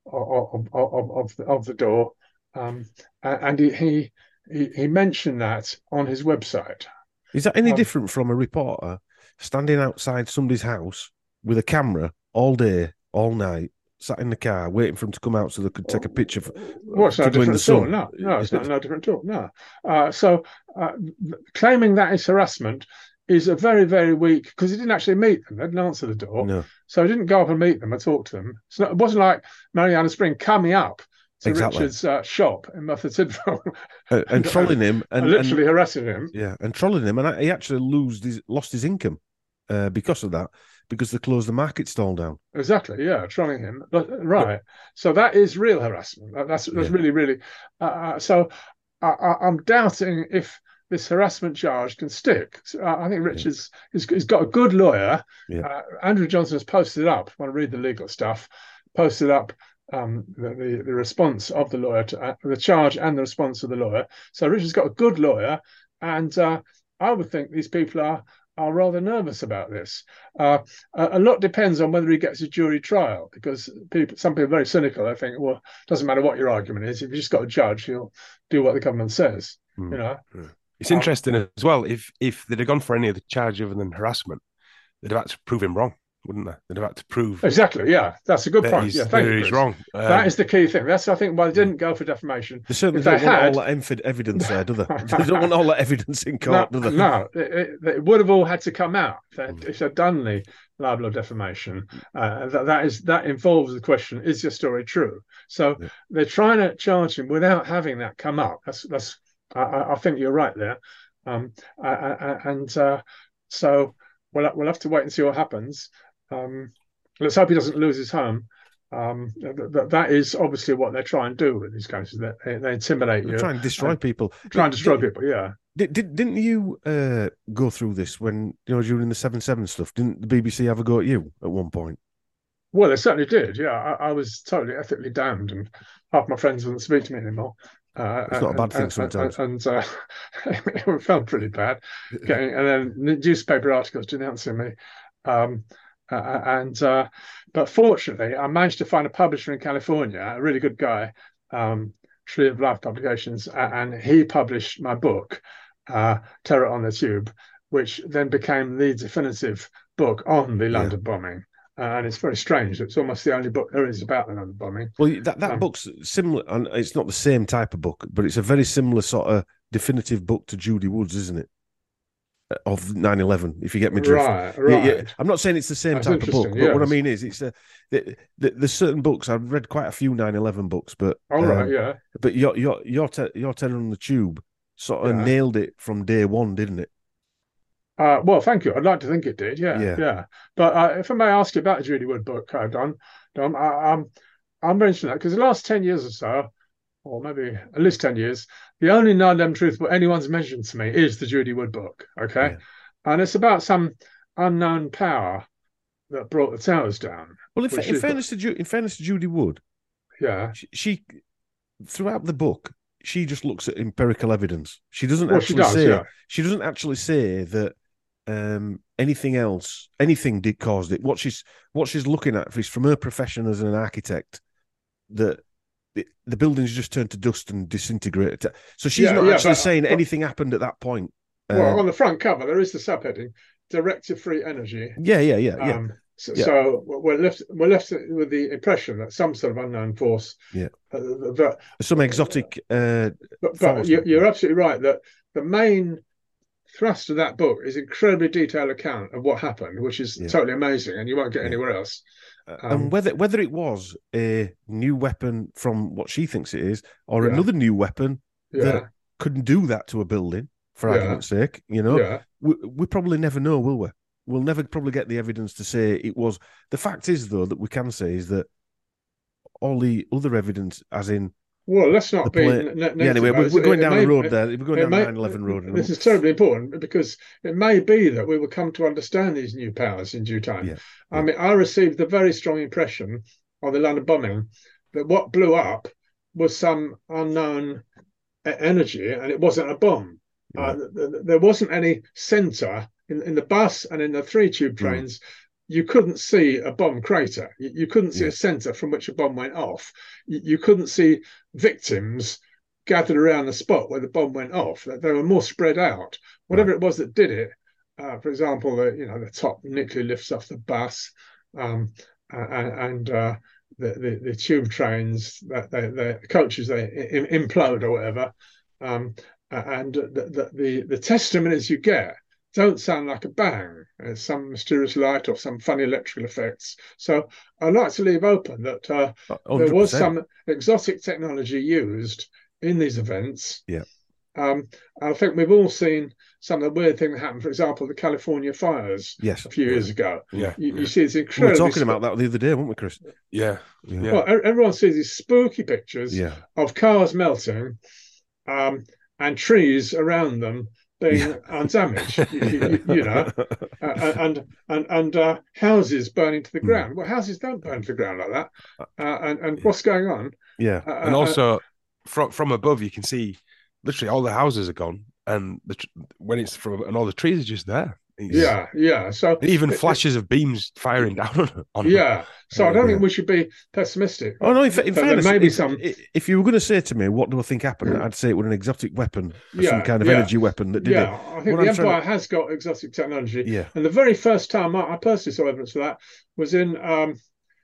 of, of, of, the, of the door, um, and he, he he he mentioned that on his website. Is that any Um, different from a reporter standing outside somebody's house with a camera all day, all night, sat in the car waiting for them to come out so they could take a picture? For, Well, it's no to go in different the at all. sun? No, no, it's not no different at all. No. Uh, so uh, claiming that is harassment is a very, very weak, because he didn't actually meet them. They didn't answer the door. No, So he didn't go up and meet them or talk to them. So it wasn't like Mariana Spring coming up to Exactly. Richard's uh, shop in Merthyr Tydfil and, and trolling him and, and literally and harassing him. yeah, and trolling him, and he actually lose his, lost his income uh, because of that, because they closed the market stall down. Exactly, yeah, trolling him. But, right. So that is real harassment. That- That's that's Yeah. really, really. Uh, uh, so I, I, I'm doubting if this harassment charge can stick. So I I think Richard's he's, he's got a good lawyer. Yeah. Uh, Andrew Johnson has posted up. Want to read the legal stuff? Posted up um, the, the the response of the lawyer to uh, the charge and the response of the lawyer. So Richard's got a good lawyer, and uh, I would think these people are are rather nervous about this. Uh, a, a lot depends on whether he gets a jury trial, because people, some people are very cynical. They think, well, it doesn't matter what your argument is. If you just got a judge, he'll do what the government says. Hmm. You know. It's interesting as well. If if they'd have gone for any other charge other than harassment, they'd have had to prove him wrong, wouldn't they? They'd have had to prove Exactly. Yeah, that's a good that point. he's, Yeah, thank that you. he's Chris. wrong. Um, That is the key thing. That's I think why they didn't go for defamation. They certainly If they don't want had- all that ev- evidence there, do they? They don't want all that evidence in court, No, do they? no, it, it, it would have all had to come out if they'd, Mm. if they'd done the libel or defamation. Uh, that, that is that involves the question: is your story true? So Yeah. they're trying to charge him without having that come up. That's that's. I- I, I think you're right there, um, I, I, and uh, so we'll we'll have to wait and see what happens. Um, let's hope he doesn't lose his home. Um, that, that is obviously what they try and do with these cases. They, they intimidate They you, try and destroy and people. try and Did- destroy did- people. Yeah. Did, did, didn't you uh, go through this when, you know, during the seven seven stuff? Didn't the B B C have a go at you at one point? Well, they certainly did. Yeah, I, I was totally ethically damned, and half my friends wouldn't speak to me anymore. Uh, It's not a bad and- thing and- sometimes. And, uh, it felt pretty bad. Getting and then newspaper articles denouncing me. Um, uh, and uh, but fortunately, I managed to find a publisher in California, a really good guy, um, Tree of Life Publications, a- and he published my book, uh, Terror on the Tube, which then became the definitive book on the Yeah. London bombing. Uh, and it's very strange. It's almost the only book there is about the London bombing. Well, that, that Um, book's similar, and it's not the same type of book, but it's a very similar sort of definitive book to Judy Woods, isn't it? Of nine eleven, if you get me drift. Right, Yeah, right. yeah. I'm not saying it's the same That's type of book, interesting, but what I yes. mean is, it's a the, the, there's certain books. I've read quite a few nine eleven books, but All right, um, yeah. but your your your te- your Terror on the Tube sort of Yeah. nailed it from day one, didn't it? Uh, well, thank you. I'd like to think it did. Yeah, Yeah. yeah. But uh, if I may ask you about the Judy Wood book, uh, Don, Don, I, I'm I'm mentioning that because the last ten years or so, or maybe at least ten years, the only nine eleven truth book anyone's mentioned to me is the Judy Wood book. Okay, Yeah. and it's about some unknown power that brought the towers down. Well, in, Which fa- in is- fairness to Ju- in fairness to Judy Wood, Yeah. she, she throughout the book she just looks at empirical evidence. She doesn't Well, she actually does. say Yeah. she doesn't actually say that um, anything else, anything did caused it. What she's what she's looking at is from her profession as an architect that the, the buildings just turned to dust and disintegrated. So she's Yeah, not yeah, actually but- saying but- anything happened at that point. Well, Um, on the front cover there is the subheading: "Directive Free Energy." yeah, yeah, yeah, yeah. Um, so, Yeah. so we're left we're left with the impression that some sort of unknown force. Yeah. Uh, that, Some exotic. Uh, but, force. but you, you're absolutely right that the main thrust of that book is incredibly detailed account of what happened, which is Yeah. totally amazing, and you won't get Yeah. anywhere else. Um, and whether whether it was a new weapon from what she thinks it is, or Yeah. another new weapon Yeah, that couldn't do that to a building, for Yeah. argument's sake, you know, yeah, we, we probably never know, will we? We'll never probably get the evidence to say it was. The fact is, though, that we can say is that all the other evidence, as in Well, let's not The be plane. ne- negative. Yeah, anyway, about we're, it. we're going It- it down may- the road it- there. We're going it down may- the nine eleven road. This is terribly important because it may be that we will come to understand these new powers in due time. Yeah, I yeah. mean, I received the very strong impression of the London bombing that what blew up was some unknown e- energy, and it wasn't a bomb. Uh, th- th- there wasn't any centre in, in the bus and in the three tube trains. You couldn't see a bomb crater. You, you couldn't see Yeah. a centre from which a bomb went off. You, you couldn't see victims gathered around the spot where the bomb went off. They were more spread out. Whatever it was that did it, uh, for example, the you know the top nuclear lifts off the bus, um, and, and uh, the, the the tube trains, that they, the coaches they implode or whatever, um, and the, the the testimonies you get don't sound like a bang. It's some mysterious light or some funny electrical effects. So I'd like to leave open that uh, there was some exotic technology used in these events. Yeah. Um, I think we've all seen some of the weird things that happened. For example, the California fires Yes. a few years ago. Yeah. You, yeah. you see this We were incredible. talking about that the other day, weren't we, Chris? Yeah. Yeah. Yeah. Well, e- everyone sees these spooky pictures Yeah. of cars melting, um, and trees around them being Yeah. undamaged. you, you- you know, uh, and and and uh, houses burning to the Hmm. ground. Well, houses don't burn to the ground like that. Uh, and and what's going on? Yeah. Uh, And uh, also from from above, you can see literally all the houses are gone, and the tr- when it's from and all the trees are just there. It's- yeah, yeah. So even it- flashes of beams firing down on. on Yeah. So I don't Yeah. think we should be pessimistic. Oh no! In, fa- in So there fairness, may be if, some- if you were going to say to me, "What do I think happened?" I'd say it was an exotic weapon, or some Yeah, kind of yeah. energy weapon that did Yeah, it. I think What the I'm trying Empire has got exotic technology. Yeah, And the very first time I, I personally saw evidence of that was in um,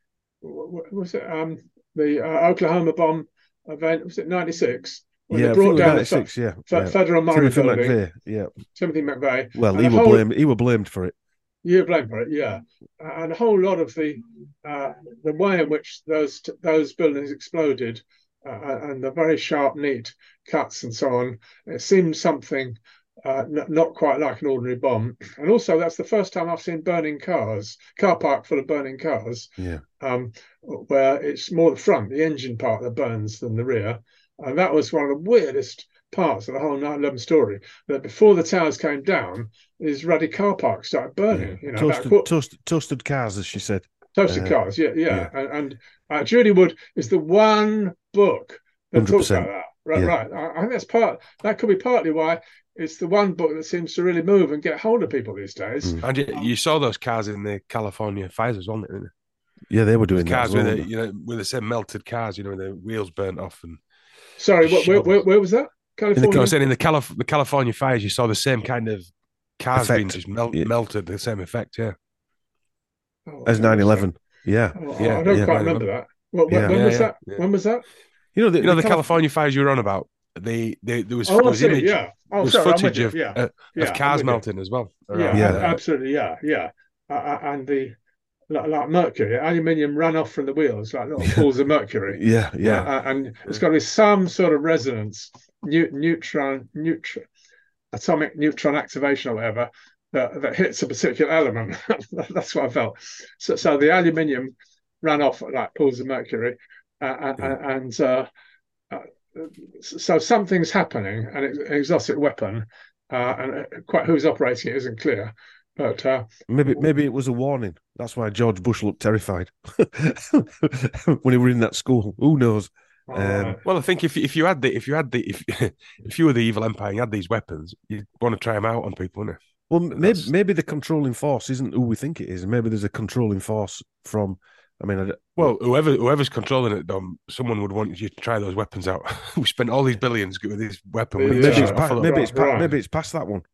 w- w- was it um the uh, Oklahoma bomb event? Was it ninety-six when yeah. they I think it brought was down the ninety-six. Yeah, fe- yeah. federal Murray Timothy building? McVeigh. Yeah. Timothy McVeigh. Well, And he the was whole- blamed. He was blamed for it. You blame for it, yeah, and a whole lot of the uh, the way in which those those buildings exploded, uh, and the very sharp, neat cuts and so on, it seemed something uh, n- not quite like an ordinary bomb. And also, that's the first time I've seen burning cars, car park full of burning cars, Yeah. um, where it's more the front, the engine part that burns than the rear, and that was one of the weirdest parts of the whole nine eleven story. That before the towers came down, these ruddy car parks started burning. Yeah. You know, about a Toasted, quarter- toasted, toasted cars, as she said. toasted uh, cars. Yeah, yeah. yeah. And, and uh, Judy Wood is the one book that one hundred talks percent. about that. Right, Yeah. right. I, I think that's part. That could be partly why it's the one book that seems to really move and get hold of people these days. Mm. And you, you saw those cars in the California fires as well, didn't you? Yeah, they were doing Cars that. As well, with the, weren't you know with the same melted cars, you know, with the wheels burnt off and. Sorry, where, where, where, where was that? In the, I California. was saying in the, Calif- the California fires, you saw the same kind of cars Effect. being just mel- Yeah. melted, the same effect, yeah. Oh, they? As nine eleven. Yeah. Oh, Yeah, I don't yeah, quite nine remember that. Well, when, Yeah. when Yeah, was yeah, that? yeah. When was that? You know, the, You know the, Calif- California fires you were on about. They, they there was Oh, there I was see. image, Yeah. Oh, there was sorry, I'm with footage you. of, Yeah. uh, yeah, of I'm cars with you. melting as well. Yeah, around Yeah. there. a- absolutely. Yeah, yeah. Uh, uh, and the like, like mercury, aluminium run off from the wheels like little pools of mercury. Yeah, yeah. Uh, and it's got to be some sort of resonance, new, neutron, neutron, atomic neutron activation or whatever that, that hits a particular element. That's what I felt. So, so the aluminium ran off like pools of mercury, uh, and, Yeah. and uh, uh, so something's happening, and it's an exotic weapon, uh, and quite who's operating it isn't clear. But uh, Maybe maybe it was a warning. That's why George Bush looked terrified when he were in that school. Who knows? uh, Well, I think if if you had the if you had the if if you were the evil empire and you had these weapons, you'd want to try them out on people, wouldn't you? Well, maybe That's- maybe the controlling force isn't who we think it is. Maybe there's a controlling force from. I mean, I, don't- Well, whoever whoever's controlling it, Dom, someone would want you to try those weapons out. We spent all these billions with this weapon. Yeah, We maybe need to it's shut pa- off a little maybe bit. it's pa- Right. maybe it's past that one.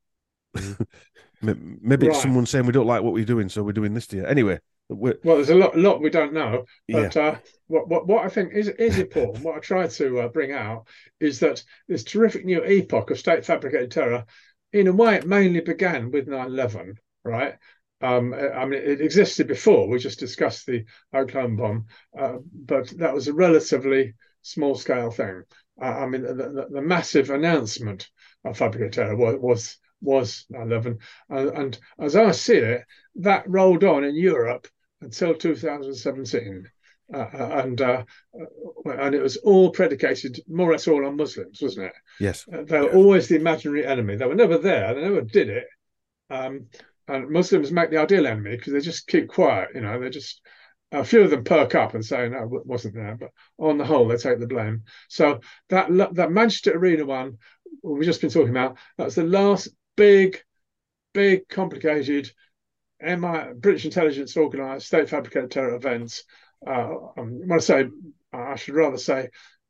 May- maybe it's Right. someone saying we don't like what we're doing, so we're doing this to you. Anyway, we're, well, there's a lot, lot we don't know. yeah, But uh, what, what what I think is is important, what I try to uh, bring out is that this terrific new epoch of state fabricated terror, in a way, it mainly began with nine eleven, right? Um, I mean, it existed before. We just discussed the Oklahoma bomb, uh, but that was a relatively small scale thing. Uh, I mean, the, the, the massive announcement of fabricated terror was was, was nine eleven, uh, and as I see it, that rolled on in Europe until two thousand seventeen. uh, and uh, and it was all predicated more or less all on Muslims, wasn't it? Yes. Uh, they were Yeah. always the imaginary enemy. They were never there. They never did it. Um, and Muslims make the ideal enemy because they just keep quiet. You know, they just a few of them perk up and say no, it wasn't there, but on the whole, they take the blame. So that that Manchester Arena one we've just been talking about, that's the last big, big, complicated M I British intelligence organised state fabricated terror events. Uh, um, when I say, I should rather say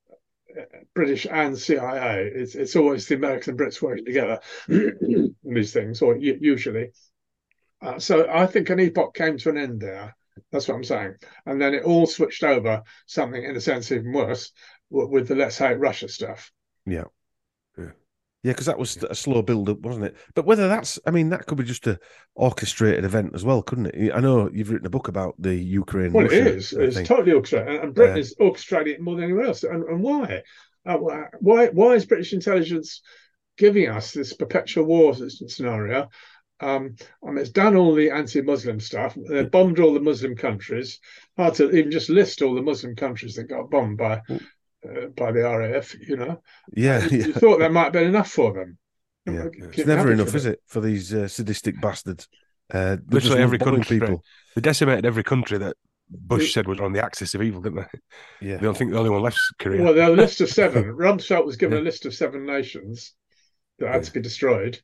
British and C I A. It's it's always the Americans and Brits working together these things, or usually. Uh, so I think an epoch came to an end there. That's what I'm saying. And then it all switched over something, in a sense, even worse with the Let's Hate Russia stuff. Yeah. Yeah. Yeah, because that was a slow build up, wasn't it? But whether that's, I mean, that could be just a orchestrated event as well, couldn't it? I know you've written a book about the Ukraine. Well, Russia, it is. It's totally orchestrated. And Britain uh, is orchestrating it more than anywhere else. And, and why? Uh, why? Why is British intelligence giving us this perpetual war scenario? Um, I mean, it's done all the anti-Muslim stuff. They've bombed all the Muslim countries. Hard to even just list all the Muslim countries that got bombed by uh, by the R A F. You know, yeah, you, yeah. you thought there might have been enough for them. Yeah. It's never enough, is it, for these uh, sadistic bastards? Uh, Literally every country. People. They decimated every country that Bush said was on the axis of evil, didn't they? Yeah. They don't think the only one left's Korea. Well, there were a list of seven. Rumsfeld was given yeah. a list of seven nations that had yeah. to be destroyed.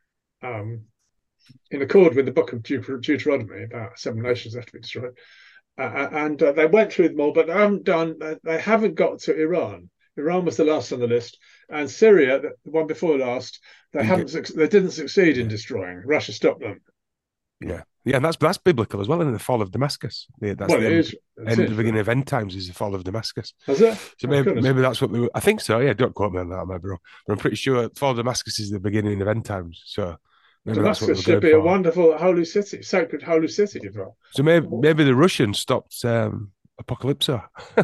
Um, in accord with the book of Deut- Deuteronomy, about seven nations have to be destroyed. Uh, and uh, they went through them all, but they haven't done, they haven't got to Iran. Iran was the last on the list. And Syria, the one before last, they haven't, get... they didn't succeed in destroying. Russia stopped them. Yeah. Yeah, and that's that's biblical as well, in the fall of Damascus. That's well, the it end, is. end the beginning of end times is the fall of Damascus. Is it? So maybe, maybe that's what they were, I think so, yeah, don't quote me on that, my bro. But I'm pretty sure fall of Damascus is the beginning of end times. So maybe Damascus that's what should be for. a wonderful holy city, sacred holy city as well. So maybe maybe the Russians stopped um, Apocalypso.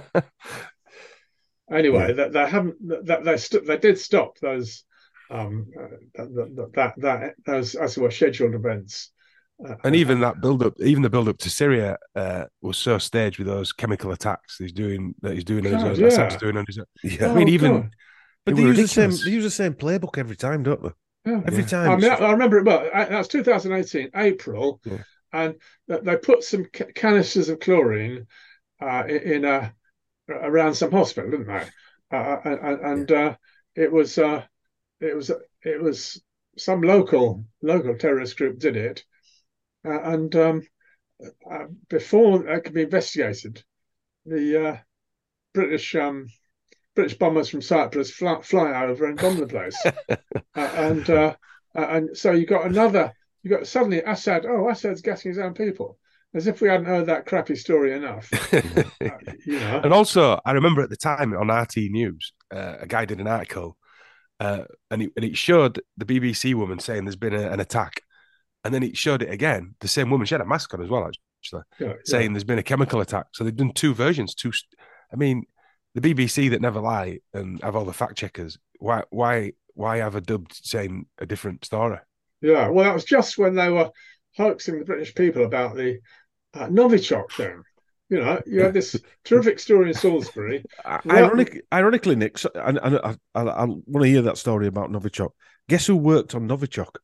Anyway, yeah. that they haven't that they st- they did stop those um that that, that those as it were scheduled events. Uh, and even that build up, even the build up to Syria uh, was so staged with those chemical attacks he's doing that he's doing on his own. Yeah. Assad's doing on his own. Yeah. I mean, oh, even God. but they use ridiculous. the same they use the same playbook every time, don't they? Yeah. Every yeah. time. I mean, I remember it well. That's two thousand eighteen, April, yeah. and they put some canisters of chlorine uh, in a around some hospital, didn't they? Uh, and and yeah. uh, it was uh, it was it was some local local terrorist group did it, uh, and um, uh, before it could be investigated, the uh, British um, British bombers from Cyprus fly, fly over and bomb the place, uh, and uh, and so you got another. You got suddenly Assad. Oh, Assad's gassing his own people, as if we hadn't heard that crappy story enough. uh, you know. And also, I remember at the time on R T News, uh, a guy did an article, uh, and, it, and it showed the B B C woman saying there's been a, an attack, and then it showed it again. The same woman, she had a mask on as well, actually, yeah, saying yeah. there's been a chemical attack. So they've done two versions. Two, I mean, the B B C that never lie and have all the fact checkers. Why, why, why have a dubbed saying a different story? Yeah, well, that was just when they were hoaxing the British people about the uh, Novichok thing. You know, you had this terrific story in Salisbury. Ironic, ironically, Nick, so, and, and I, I, I want to hear that story about Novichok. Guess who worked on Novichok?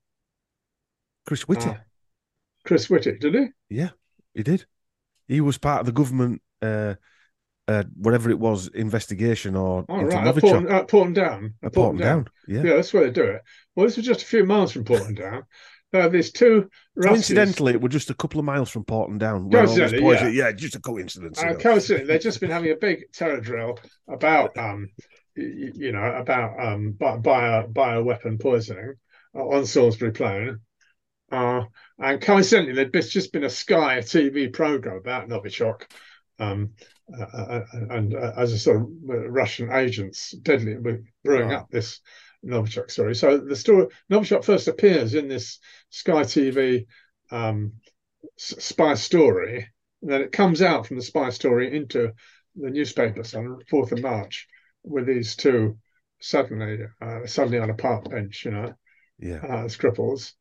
Chris Whitty. Uh, Chris Whitty, did he? Yeah, he did. He was part of the government, uh, uh, whatever it was, investigation or oh, into right. Novichok. At Porton Down. At Porton Down. Yeah. Yeah, that's where they do it. Well, this was just a few miles from Porton Down. Uh, there's two Coincidentally, it was just a couple of miles from Porton Down. Coincidentally, yeah. yeah, just a coincidence. Uh, coincidentally, they've just been having a big terror drill about, um, you, you know, about um, bio bioweapon poisoning on Salisbury Plain. Uh, and coincidentally, there's just been a Sky T V program about Novichok, um, uh, and uh, as a sort of Russian agents, deadly brewing oh. up this Novichok story. So the story Novichok first appears in this Sky T V um, spy story, and then it comes out from the spy story into the newspapers on fourth of March with these two suddenly uh, suddenly on a park bench, you know, yeah, uh, as cripples,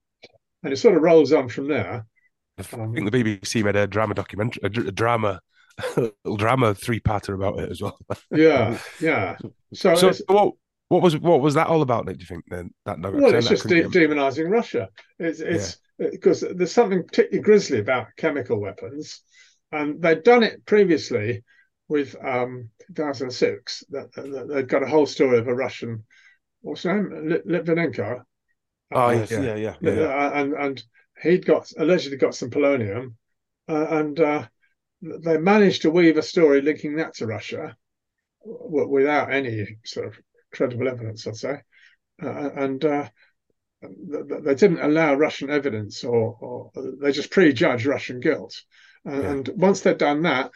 and it sort of rolls on from there. I think um, the B B C made a drama documentary, a, a drama little drama three-parter about it as well. Yeah, yeah. So, So it's, what what was what was that all about, Nick? Do you think then that dog? well, I it's just de- couldn't. demonizing Russia. It's Yeah, it's because there's something particularly grisly about chemical weapons, and they'd done it previously with um, two thousand six. That, that they'd got a whole story of a Russian, what's his name, Litvinenko, oh uh, Yes, yeah, yeah, yeah, uh, yeah. and and he'd got allegedly got some polonium, uh, and uh, they managed to weave a story linking that to Russia w- without any sort of credible evidence, I'd say, uh, and. Uh, they didn't allow Russian evidence, or, or they just prejudged Russian guilt. Uh, yeah, and once they'd done that,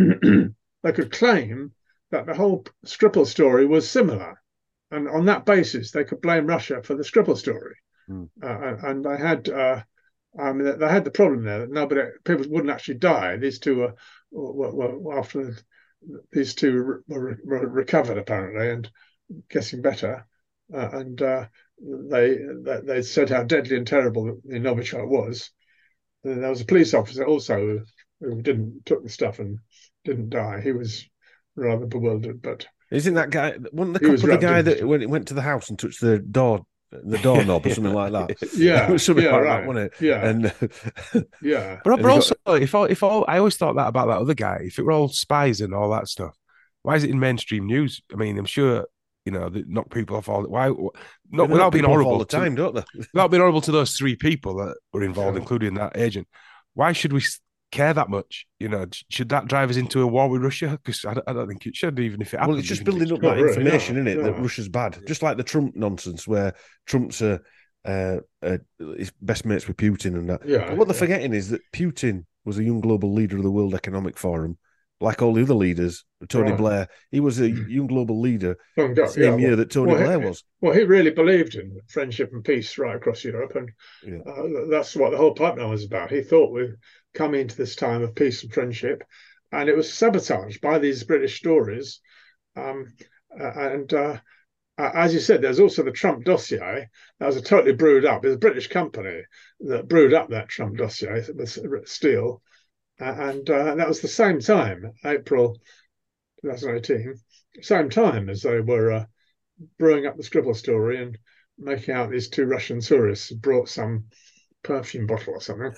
they could claim that the whole Skripal story was similar. And on that basis, they could blame Russia for the Skripal story. Mm. Uh, and they had, uh, I mean, they had the problem there that nobody, people wouldn't actually die. These two were, were, were after these two were, were recovered apparently and getting better. Uh, and uh, they they said how deadly and terrible the Novichok was. And there was a police officer also who didn't took the stuff and didn't die. He was rather bewildered, but Isn't that guy? Wasn't the he was cop the wrapped guy in that stuff. when it went to the house and touched the door, the doorknob or something like that? It Yeah, was something yeah, like right. that, wasn't it? Yeah, And yeah. But, and but he also, got, if all, if all, I always thought that about that other guy. If it were all spies and all that stuff, why is it in mainstream news? I mean, I'm sure you know they knock people off all. Why? they Not knock without being people off horrible all the to, time, don't they? without being horrible to those three people that were involved, Sure. including that agent. Why should we care that much? You know, should that drive us into a war with Russia? Because I, I don't think it should, even if it happened. Well, it's just even if building up Not that really, information, no, isn't it? That no. Russia's bad, just like the Trump nonsense, where Trump's a, uh, uh, his best mates with Putin and that. Yeah, But what they're yeah. forgetting is that Putin was a young global leader of the World Economic Forum, like all the other leaders. Tony Right. Blair, he was a young global leader Long the ago, same yeah, well- year that Tony well, he- Blair was. Well, he really believed in friendship and peace right across Europe, and Yeah. uh, that's what the whole pipeline was about. He thought we'd come into this time of peace and friendship, and it was sabotaged by these British stories. Um, uh, and uh, uh, as you said, there's also the Trump dossier. That was a totally brewed up. It was a British company that brewed up that Trump dossier with Steele, uh, and uh, that was the same time, April twenty eighteen, same time as they were uh, brewing up the Skripal story and making out these two Russian tourists had brought some perfume bottle or something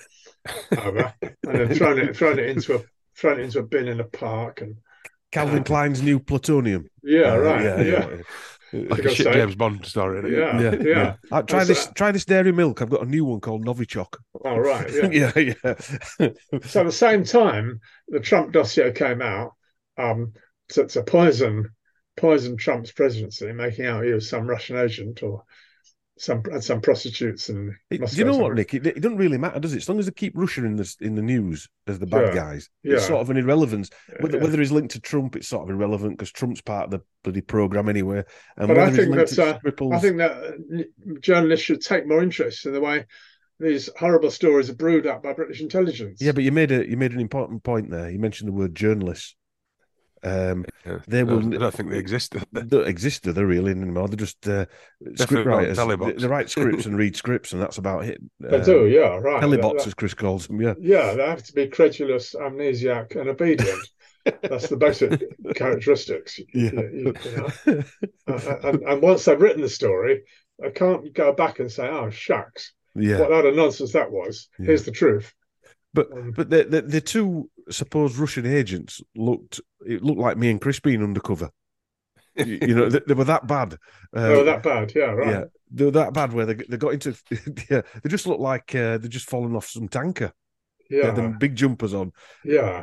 over, and then thrown it thrown it into a thrown it into a bin in a park. And Calvin uh, Klein's new plutonium. yeah, Uh, right, yeah, yeah, yeah. like a Because shit they- James Bond story. Isn't it? yeah, Yeah, yeah. yeah. Uh, try And this. so- Try this dairy milk. I've got a new one called Novichok. Oh, right, yeah. yeah, yeah. So at the same time, the Trump dossier came out um, to, to poison poison Trump's presidency, making out he was some Russian agent or some had some prostitutes and. It- do you know what, Nick? It, it doesn't really matter, does it? As long as they keep Russia in the in the news as the bad Sure. guys, Yeah. it's sort of an irrelevance. Whether, Yeah. whether he's linked to Trump, it's sort of irrelevant because Trump's part of the bloody program anyway. And But I whether he's think linked that, to uh, Skripal's, I think that uh, journalists should take more interest in the way these horrible stories are brewed up by British intelligence. yeah, but you made a you made an important point there. You mentioned the word journalists. Um, Yeah. they I will. don't, I don't think they exist. They don't exist, do they really anymore? They're just uh, script Definitely not writers. They, telebots. they write scripts and read scripts, and that's about it. They Um, do, yeah, right. Telebots, That- as Chris calls them. Yeah, that- yeah, they have to be credulous, amnesiac, and obedient. That's the basic characteristics. you- yeah. you- you know. Uh, and, and once they've written the story, they can't go back and say, "Oh, shucks, yeah. what a load of nonsense that was." Yeah. Here's the truth. But Um, but the, the the two supposed Russian agents looked it looked like me and Chris being undercover. you, you know, they, they were that bad. Uh, they were that bad, yeah, right. Yeah, they were that bad where they they got into. Yeah, they just looked like uh, they just fallen off some tanker. They Yeah, had them big jumpers on. yeah.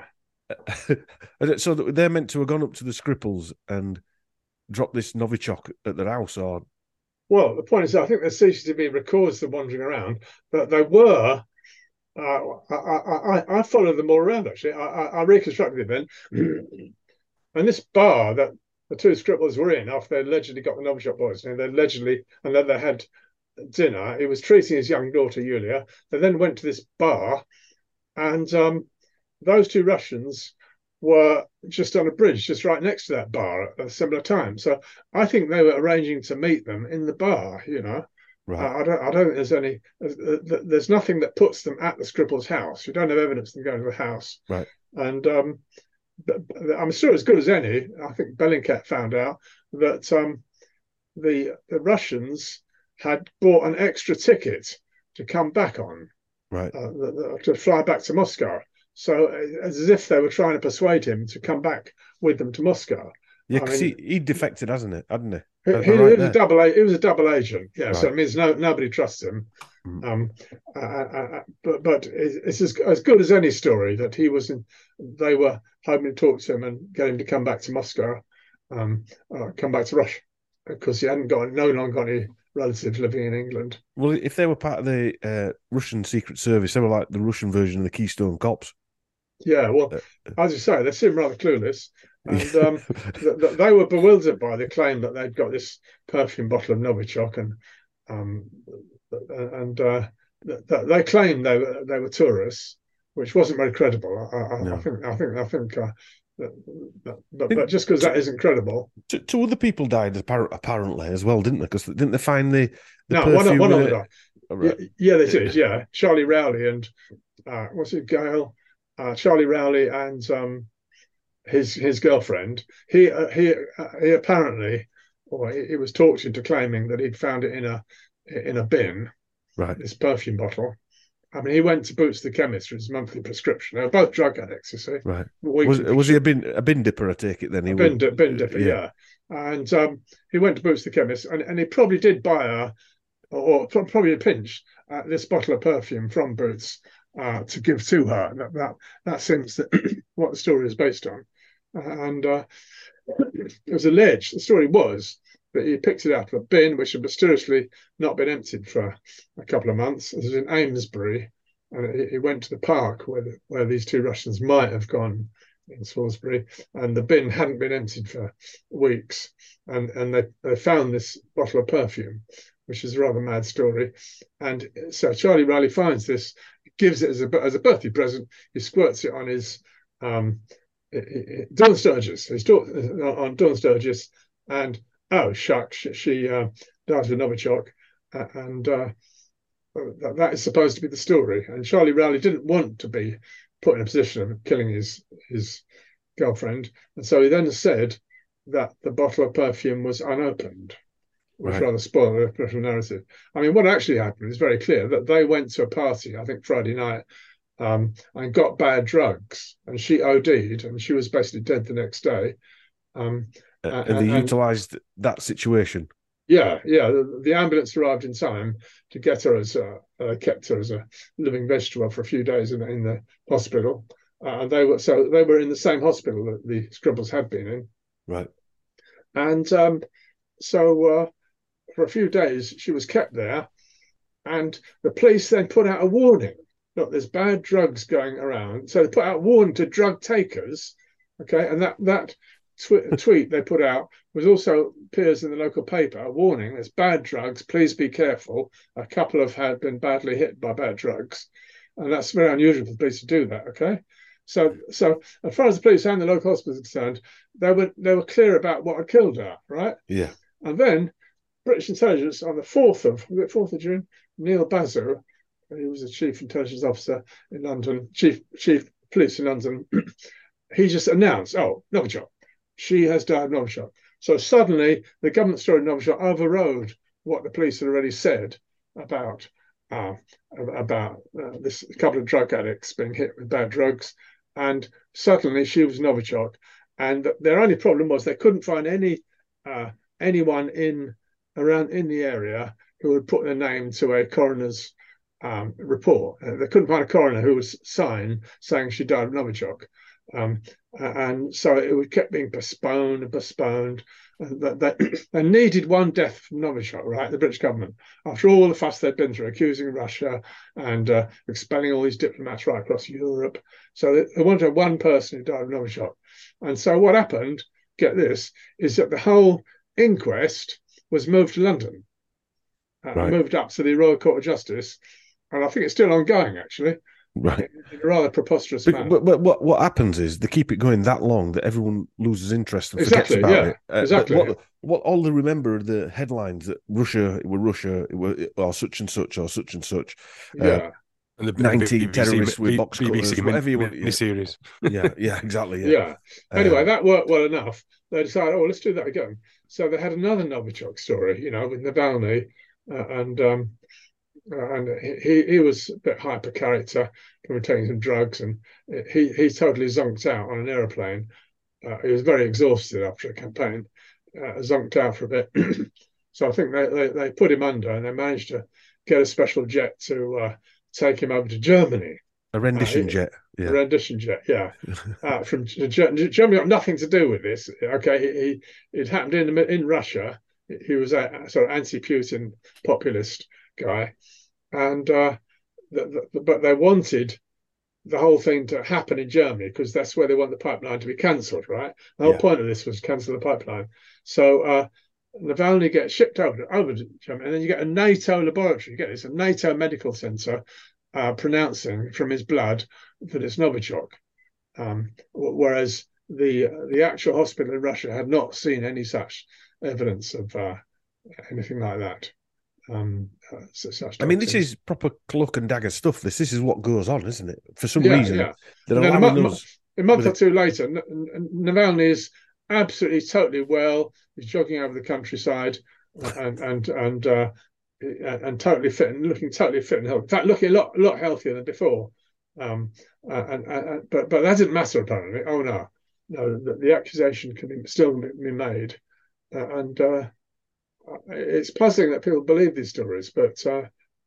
And so they're meant to have gone up to the Skripals and dropped this Novichok at their house, or Well, the point is, I think there's C C T V records them wandering around, but they were. Uh, I, I, I, I followed them all around. Actually, I, I, I reconstructed the event, and this bar that the two Skripals were in after they allegedly got the Novichok boys, and they allegedly, and then they had dinner. He was treating his young daughter Yulia. They then went to this bar, and um, those two Russians were just on a bridge, just right next to that bar at a similar time. So I think they were arranging to meet them in the bar. You know. right? I I don't. I don't think there's any. There's, there's nothing that puts them at the Skripals' house. You don't have evidence of them going to the house. Right. And um, I'm sure as good as any. I think Bellingcat found out that um, the, the Russians had bought an extra ticket to come back on, right? Uh, to fly back to Moscow. So as if they were trying to persuade him to come back with them to Moscow. Yeah, because he, he defected, hasn't it? Hadn't he? He, he, right he was a double. He was a double agent. Yeah, right. So it means no nobody trusts him. Mm. Um, uh, uh, but but it's as, as good as any story that he was in. They were hoping to talk to him and get him to come back to Moscow, um, uh, come back to Russia, because he hadn't got no longer got any relatives living in England. Well, if they were part of the uh, Russian Secret Service, they were like the Russian version of the Keystone Cops. Yeah, well, uh, as you say, they seem rather clueless. And um, th- th- they were bewildered by the claim that they'd got this perfume bottle of Novichok, and um, and uh, th- they claimed they were they were tourists, which wasn't very credible. I, I, no. I think I think I think, uh, but, but, but just because that isn't credible, two, two other people died apparently as well, didn't they? Because didn't they find the, the no perfume one one of them died. Oh, right. yeah, yeah, they did. Yeah, Charlie Rowley and uh, what's it, Gail? Uh, Charlie Rowley and um, his his girlfriend. He uh, he uh, he apparently, or he, he was talked into claiming that he'd found it in a in a bin, right? This perfume bottle. I mean, he went to Boots the chemist for his monthly prescription. They were both drug addicts, you see. Right. Was, was he a bin a bin dipper? I take it then. He a bin, would, bin dipper, yeah. yeah. And um, he went to Boots the chemist, and, and he probably did buy a, or probably a pinch, uh, this bottle of perfume from Boots. Uh, to give to her. That that, that seems that what the story is based on. Uh, and uh, it was alleged, the story was that he picked it up, a bin which had mysteriously not been emptied for a couple of months. This was in Amesbury, and he went to the park where the, where these two Russians might have gone in Salisbury, and the bin hadn't been emptied for weeks. And, and they, they found this bottle of perfume, which is a rather mad story. And so Charlie Rowley finds this, gives it as a as a birthday present. He squirts it on his um, Dawn Sturgis. He's talk, on Dawn Sturgis, and oh shucks, she, she uh, dies with Novichok, uh, and uh, that, that is supposed to be the story. And Charlie Rowley didn't want to be put in a position of killing his his girlfriend, and so he then said that the bottle of perfume was unopened, which right. rather spoiled the official narrative. I mean, what actually happened is very clear, that they went to a party, I think Friday night, um, and got bad drugs, and she O D'd, and she was basically dead the next day. Um, uh, and, and they utilised that situation. Yeah, yeah. The, the ambulance arrived in time to get her as a, uh, kept her as a living vegetable for a few days in, in the hospital. Uh, and they were so they were in the same hospital that the Scribbles had been in. Right. And um, so. Uh, For a few days, she was kept there, and the police then put out a warning. Look, there's bad drugs going around. So they put out a warning to drug takers, okay? And that, that tw- tweet they put out was also appears in the local paper, a warning, there's bad drugs, please be careful. A couple have had been badly hit by bad drugs. And that's very unusual for the police to do that, okay? So, so as far as the police and the local hospital is concerned, they were, they were clear about what had killed her, right? Yeah. And then British intelligence on the fourth of fourth of June, Neil Basu, who was the chief intelligence officer in London, chief chief police in London, he just announced, "Oh, Novichok, she has died of Novichok." So suddenly, the government story of Novichok overrode what the police had already said about uh, about uh, this couple of drug addicts being hit with bad drugs, and suddenly she was Novichok. And their only problem was they couldn't find any uh, anyone in around in the area who would put their name to a coroner's um, report. Uh, they couldn't find a coroner who would sign saying she died of Novichok. Um, and so it kept being postponed and postponed. And that, that, they needed one death from Novichok, right? The British government, after all the fuss they'd been through, accusing Russia and uh, expelling all these diplomats right across Europe. So they, they wanted one person who died of Novichok. And so what happened, get this, is that the whole inquest was moved to London, uh, right. moved up to the Royal Court of Justice, and I think it's still ongoing, actually. Right. In a rather preposterous but, manner. But, but what, what happens is they keep it going that long that everyone loses interest and forgets exactly, about yeah, it. Uh, exactly. What, what all they remember are the headlines that Russia, it were Russia, it were, or such and such, or such and such. Yeah. And the, the nineteen B B C, terrorists with B- box B B C cutters, whatever you want. Yeah, miniseries. yeah, yeah, exactly. Yeah. Yeah. Anyway, Um, that worked well enough. They decided, oh, let's do that again. So they had another Novichok story, you know, with Navalny, uh, and um, uh, and he he was a bit hyper character, taking some drugs, and he he totally zonked out on an aeroplane. Uh, he was very exhausted after a campaign, uh, zonked out for a bit. So I think they, they they put him under, and they managed to get a special jet to uh, take him over to Germany. a rendition Uh, jet. Yeah. A rendition jet, yeah. Uh, from Germany, got nothing to do with this. Okay, he, he it happened in in Russia. He was a sort of anti-Putin populist guy, and uh, the, the, but they wanted the whole thing to happen in Germany because that's where they want the pipeline to be cancelled, right? The whole Yeah. point of this was cancel the pipeline. So uh, Navalny gets shipped over, over to Germany, and then you get a NATO laboratory. You get this, a NATO medical center uh, pronouncing from his blood that it's Novichok. Um, whereas the the actual hospital in Russia had not seen any such evidence of uh, anything like that. Um, uh, such I mean, this toxins. is proper cloak and dagger stuff. This this is what goes on, isn't it? For some Yeah, reason, yeah. they're And then a, allowing mo- us. a month with or it. two later, N- N- Navalny is absolutely, totally well. He's jogging over the countryside uh, and and and uh, and totally fit and looking totally fit and healthy. In fact, looking a lot a lot healthier than before. Um, uh, and, and but but that didn't matter apparently. Oh no, no, the, the accusation can be, still be made, uh, and uh, it's puzzling that people believe these stories. But uh,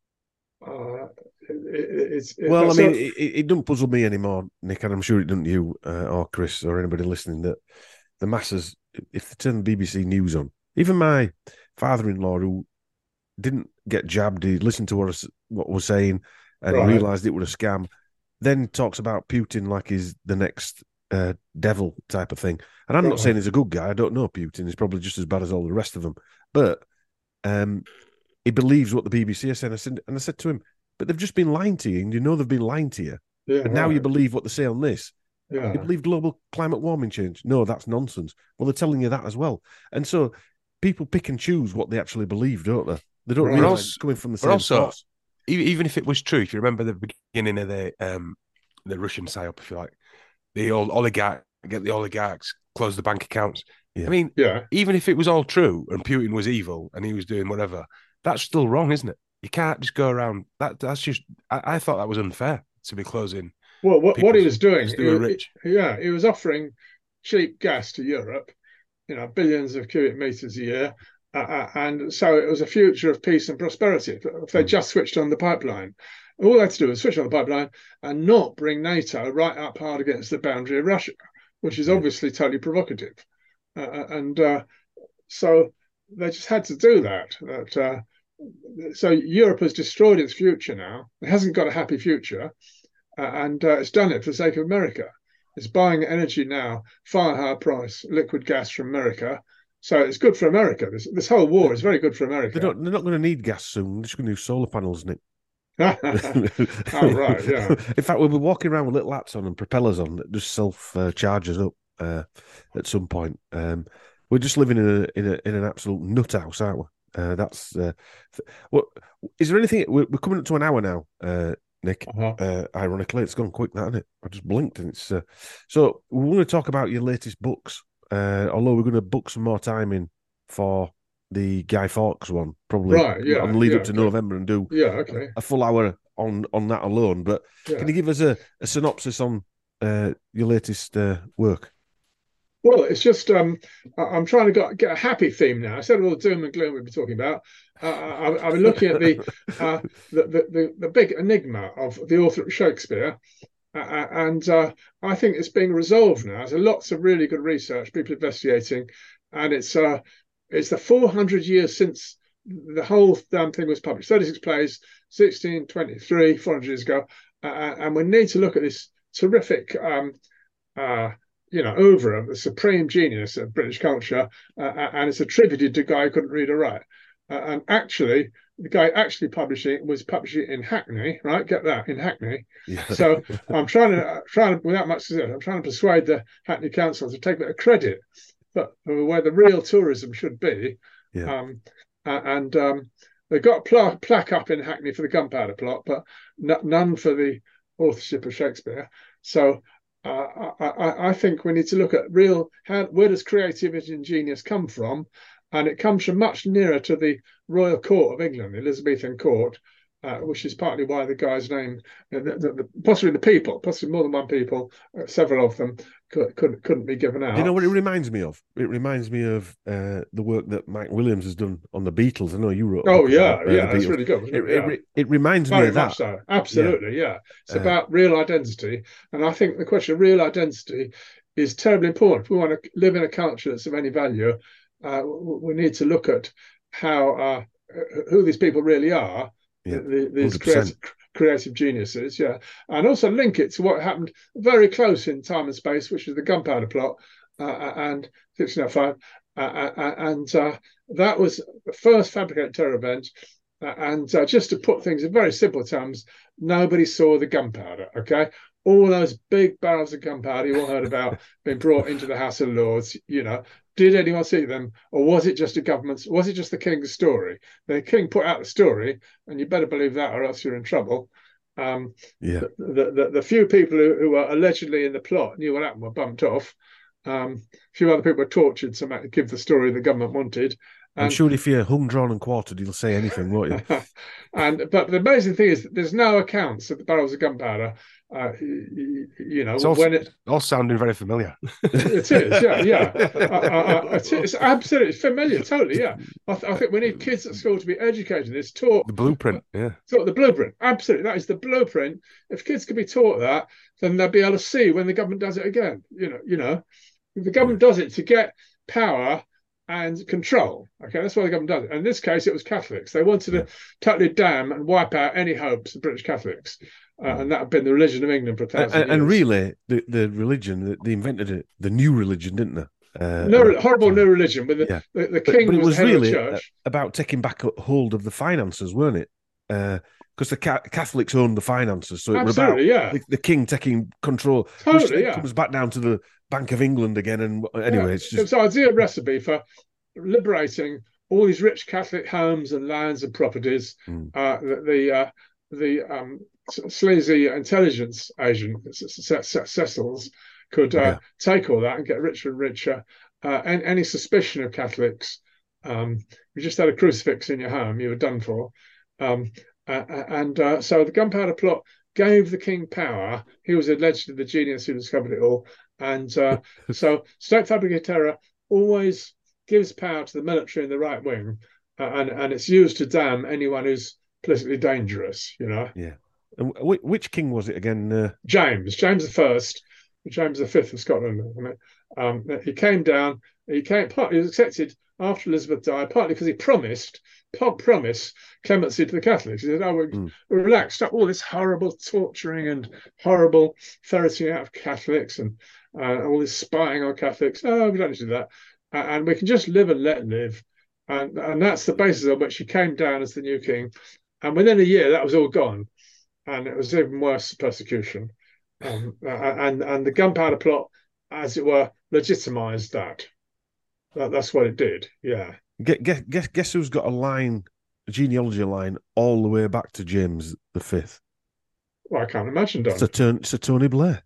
uh, it, it's it, Well, I that's mean, not- it, it it doesn't puzzle me anymore, Nick, and I'm sure it doesn't you uh, or Chris or anybody listening that the masses, if they turn the B B C News on, even my father-in-law who didn't get jabbed, he listened to what, us, what we're saying and Right. realised it was a scam, then talks about Putin like he's the next uh, devil type of thing. And I'm not Right. saying he's a good guy. I don't know Putin. He's probably just as bad as all the rest of them. But um, he believes what the B B C are saying. I said, and I said to him, but they've just been lying to you, and you know they've been lying to you. yeah, And now right. you believe what they say on this. Yeah. You believe global climate warming change? No, that's nonsense. Well, they're telling you that as well. And so people pick and choose what they actually believe, don't they? They don't Right. realise Also- it's coming from the but same also- source. Even even if it was true, if you remember the beginning of the um the Russian psyop, if you like, the old oligarch get the oligarchs close the bank accounts. Yeah. I mean, Yeah. even if it was all true and Putin was evil and he was doing whatever, that's still wrong, isn't it? You can't just go around. That that's just. I, I thought that was unfair to be closing. Well, what, what he People's- was doing, because they he were was- rich. yeah, he was offering cheap gas to Europe, you know, billions of cubic meters a year, uh, uh, and so it was a future of peace and prosperity if, if they Mm. just switched on the pipeline. All they had to do was switch on the pipeline and not bring NATO right up hard against the boundary of Russia, which is Yeah. obviously totally provocative, uh, and uh, so they just had to do that. That uh, so Europe has destroyed its future now. It hasn't got a happy future. Uh, and uh, it's done it for the sake of America. It's buying energy now, far higher price, liquid gas from America. So it's good for America. This this whole war is very good for They America. don't, they're not going to need gas soon. They're just going to use solar panels, Nick. Oh, right, yeah. In fact, we'll be walking around with little hats on and propellers on that just self uh, charges up uh, at some point. Um, we're just living in a in a in an absolute nut house, aren't we? Uh, that's uh, th- what is there anything? We're, we're coming up to an hour now, uh, Nick. Uh-huh. Uh, ironically, it's gone quick, that isn't it? I just blinked, and it's uh, so we want to talk about your latest books. Uh, although we're going to book some more time in for the Guy Fawkes one, probably Right, yeah, on the lead yeah, up to okay. November and do Yeah, okay. a full hour on on that alone. But Yeah. can you give us a, a synopsis on uh, your latest uh, work? Well, it's just um, I- I'm trying to get, get a happy theme now. Instead of all the doom and gloom we've been talking about, uh, I, I've been looking at the, uh, the, the the the big enigma of the author of Shakespeare, uh, and uh, I think it's being resolved now. There's lots of really good research, people investigating, and it's uh, it's the four hundred years since the whole damn thing was published. thirty-six plays, sixteen twenty-three, four hundred years ago, uh, and we need to look at this terrific. Um, uh, you know, oeuvre of the supreme genius of British culture, uh, and it's attributed to a guy who couldn't read or write. Uh, and actually, the guy actually publishing it was publishing it in Hackney, right? Get that, in Hackney. Yeah. So I'm trying to, uh, trying to, without much success, I'm trying to persuade the Hackney Council to take a bit of credit for, for where the real tourism should be. Yeah. Um, uh, and um, They've got a pla- plaque up in Hackney for the Gunpowder Plot, but n- none for the authorship of Shakespeare. So uh, I, I think we need to look at real how where does creativity and genius come from, and it comes from much nearer to the Royal Court of England, the Elizabethan Court, uh, which is partly why the guy's name, uh, the, the, the, possibly the people, possibly more than one people, uh, several of them could, couldn't couldn't be given out. Do you know what it reminds me of? It reminds me of uh, the work that Mike Williams has done on the Beatles. I know you wrote. Oh yeah, about, uh, yeah, that's really good. It, it? it, Yeah. it, it reminds Very me of much that. so. Absolutely, yeah. yeah. It's Uh, about real identity, and I think the question of real identity is terribly important. If we want to live in a culture that's of any value, uh, we need to look at how uh, who these people really are. Yeah, the, these creative, creative geniuses, yeah, and also link it to what happened very close in time and space, which is the Gunpowder Plot uh, and sixteen oh five, uh, uh, and uh, that was the first fabricated terror event. Uh, and uh, just to put things in very simple terms, nobody saw the gunpowder. Okay, all those big barrels of gunpowder you all heard about being brought into the House of Lords. You know, did anyone see them, or was it just a government's? Was it just the King's story? The King put out the story, and you better believe that, or else you're in trouble. Um, yeah, the, the the few people who, who were allegedly in the plot knew what happened were bumped off. Um, a few other people were tortured to give the story the government wanted. I'm And, sure if you're hung, drawn, and quartered, you'll say anything, won't you? and but the amazing thing is, that there's no accounts of the barrels of gunpowder. Uh, you, you know, It's all, when it all sounding very familiar. it is, yeah, yeah, uh, uh, uh, it's, it's absolutely familiar, totally, yeah. I, th- I think we need kids at school to be educated. It's taught The blueprint, yeah. taught the blueprint. Absolutely, that is the blueprint. If kids could be taught that, then they'll be able to see when the government does it again. You know, you know, if the government does it to get power and control. Okay, that's why the government does it. And in this case, it was Catholics. They wanted to totally damn and wipe out any hopes of British Catholics. Uh, and that had been the religion of England for a thousand and, years. and really, the, the religion, they invented it, the new religion, didn't they? Uh, no, horrible new religion, with the, yeah. the, the but, king but it was, was head really of the church. about taking back hold of the finances, weren't it? Because uh, the ca- Catholics owned the finances, so it Absolutely, was about yeah. the, the king taking control. Totally, which then yeah. comes back down to the Bank of England again. And anyway, yeah. it's just it was an ideal recipe for liberating all these rich Catholic homes and lands and properties. Mm. Uh, the the, uh, the um, sleazy intelligence agent Cecils could uh, yeah. take all that and get richer and richer. Uh, and any suspicion of Catholics, um, you just had a crucifix in your home, you were done for. Um, uh, and uh, so the Gunpowder Plot gave the king power. He was allegedly the genius who discovered it all. And uh, so state fabricated terror always gives power to the military and the right wing, uh, and, and it's used to damn anyone who's politically dangerous, you know. Yeah. And w- which king was it again? Uh... James, James the First, James the Fifth of Scotland. I mean, um, he came down. He came. Partly he was accepted after Elizabeth died, partly because he promised, promise clemency to the Catholics. He said, "Oh, we're, mm. we're relaxed. Stop all this horrible torturing and horrible ferreting out of Catholics and uh, all this spying on Catholics. No, we don't need to do that, uh, and we can just live and let live." And and that's the basis on which he came down as the new king. And within a year, that was all gone, and it was even worse persecution. Um, and and the Gunpowder Plot, as it were, legitimised that. that. That's what it did. Yeah. Guess, guess guess who's got a line, a genealogy line, all the way back to James the Fifth? Well, I can't imagine. Don. Sir, Tony, Sir Tony Blair.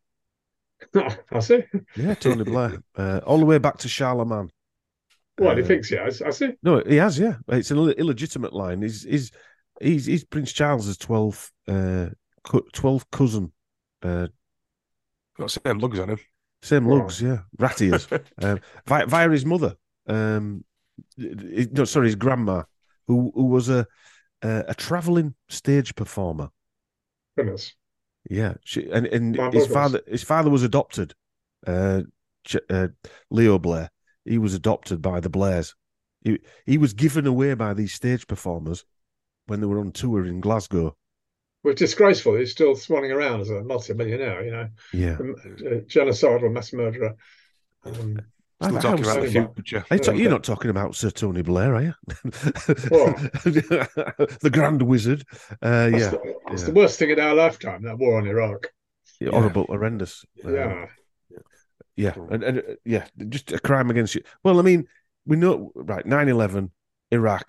I see. Yeah, Tony Blair, uh, all the way back to Charlemagne. Well, uh, he thinks he has. I see. No, he has. Yeah, it's an Ill- illegitimate line. He's he's he's, he's Prince Charles's twelfth uh, co- twelfth cousin. Uh, Got same lugs on him. Same oh. lugs, yeah. Rat ears. um, via, via his mother. Um, no, sorry, his grandma, who who was a a, a travelling stage performer. Goodness. Yeah, she, and and My his brothers. father his father was adopted. Uh, uh, Leo Blair. He was adopted by the Blairs. He he was given away by these stage performers when they were on tour in Glasgow. Well, disgraceful. He's still swanning around as a multi-millionaire, you know. Yeah. A, a genocidal mass murderer. Um, Still talking about the future. Are you ta- you're not talking about Sir Tony Blair, are you? What? The Grand Wizard. Uh, That's yeah. the, it's yeah. the worst thing in our lifetime, that war on Iraq. Yeah, horrible, horrendous. Yeah. Um, yeah. And, and uh, yeah, just a crime against you. Well, I mean, we know, right, nine eleven, Iraq,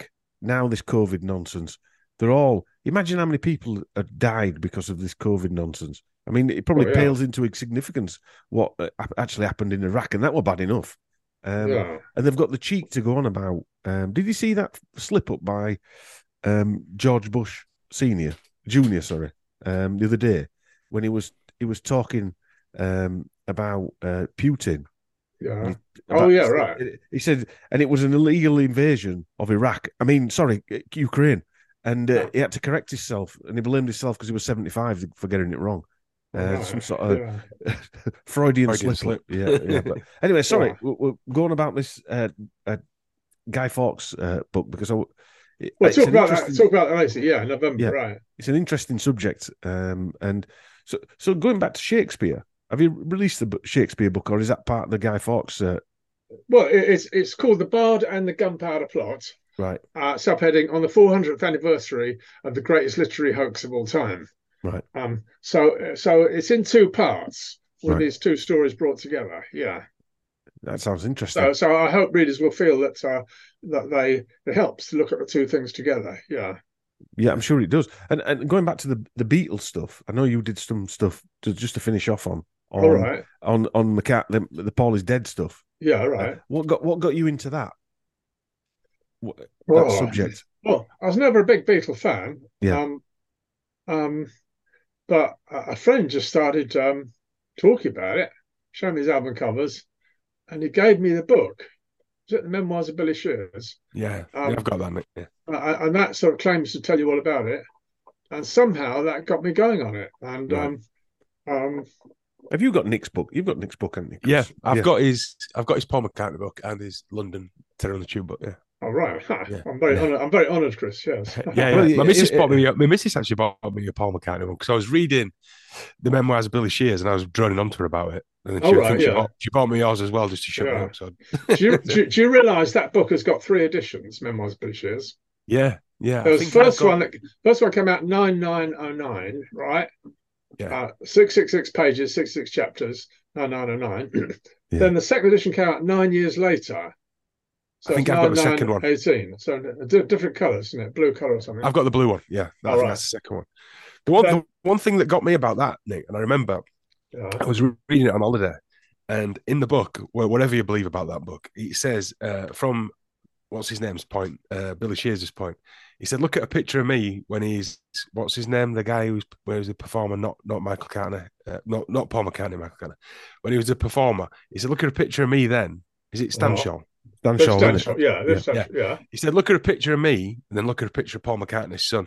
now this COVID nonsense. They're all. Imagine how many people have died because of this COVID nonsense. I mean, it probably Oh, yeah. pales into significance what uh, actually happened in Iraq, and that were bad enough. Um, Yeah. And they've got the cheek to go on about. Um, did you see that slip up by um, George Bush Senior, Junior, sorry, um, the other day when he was he was talking um, about uh, Putin? Yeah. He- Oh, about- yeah, right. He said, and it was an illegal invasion of Iraq. I mean, sorry, Ukraine. And uh, Yeah. he had to correct himself, and he blamed himself because he was seventy-five for getting it wrong. Uh, Right. Some sort of Yeah. Freudian, Freudian slip. slip. Yeah, yeah. But anyway, sorry, Right. we're, we're going about this uh, uh, Guy Fawkes uh, book because I, it- Well, it's talk an about that. interesting- Talk about that later. Yeah, November. Yeah. Right. it's an interesting subject. Um, and so, so going back to Shakespeare, have you released the book- Shakespeare book, or is that part of the Guy Fawkes? Uh, Well, it- it's it's called The Bard and the Gunpowder Plot. right, Uh, subheading on the four hundredth anniversary of the greatest literary hoax of all time. right. Um, so so it's in two parts with Right. these two stories brought together. Yeah. That sounds interesting. So so I hope readers will feel that uh, that they it helps to look at the two things together. Yeah. Yeah, I'm sure it does. And and going back to the the Beatles stuff, I know you did some stuff to just to finish off on on All right. on on McCart- the the Paul is dead stuff. Yeah. Uh, Right. what got what got you into that? What, that Well, subject? Well, I was never a big Beatle fan. Yeah. Um, um, but a a friend just started um, talking about it, showing me his album covers, and he gave me the book. Was it the Memoirs of Billy Shears? Yeah, Um, yeah, I've got that. Nick. Yeah. Uh, and that sort of claims to tell you all about it. And somehow that got me going on it. And Right. um, um, Have you got Nick's book? You've got Nick's book, haven't you? Yeah, Chris? I've yeah. got his, I've got his Paul McCartney book and his London Terror on the Tube book. Yeah, all right, Yeah. I'm very Yeah. honoured. I'm very honoured, Chris. Yes. yeah. yeah. Well, my it- missus it- bought me, my missus actually bought me a Paul McCartney one because I was reading the Memoirs of Billy Shears and I was droning on to her about it. And then she, Oh, I right, think she, yeah. bought, she bought me yours as well just to shut me Yeah. up. So do you do, you- do you realise that book has got three editions? Memoirs of Billy Shears. yeah, yeah. There I was think first I've got- one that first one came out nine nine oh nine, right? Yeah. Uh, six six six pages, six six chapters, nine nine oh nine. Yeah. Then the second edition came out nine years later. So I think it's I've got the nine nine second one. eighteen. So di- different colours, isn't it? Blue colour or something. I've got the blue one. Yeah, that, I All think right. that's the second one. The one, Then- the one thing that got me about that, Nick, and I remember Yeah. I was reading it on holiday, and in the book, well, whatever you believe about that book, it says uh, from what's his name's point, uh, Billy Shears' point. He said, "Look at a picture of me when he's what's his name, the guy who's where he was a performer, not not Michael McCartney, uh, not not Paul McCartney, Michael McCartney. When he was a performer, he said, look at a picture of me then. Is it Stan Oh. Shaw? Dan That's Shaw, Dan innit? Shaw, yeah, that's Yeah. Dan- yeah. He said, look at a picture of me, and then look at a picture of Paul McCartney's son.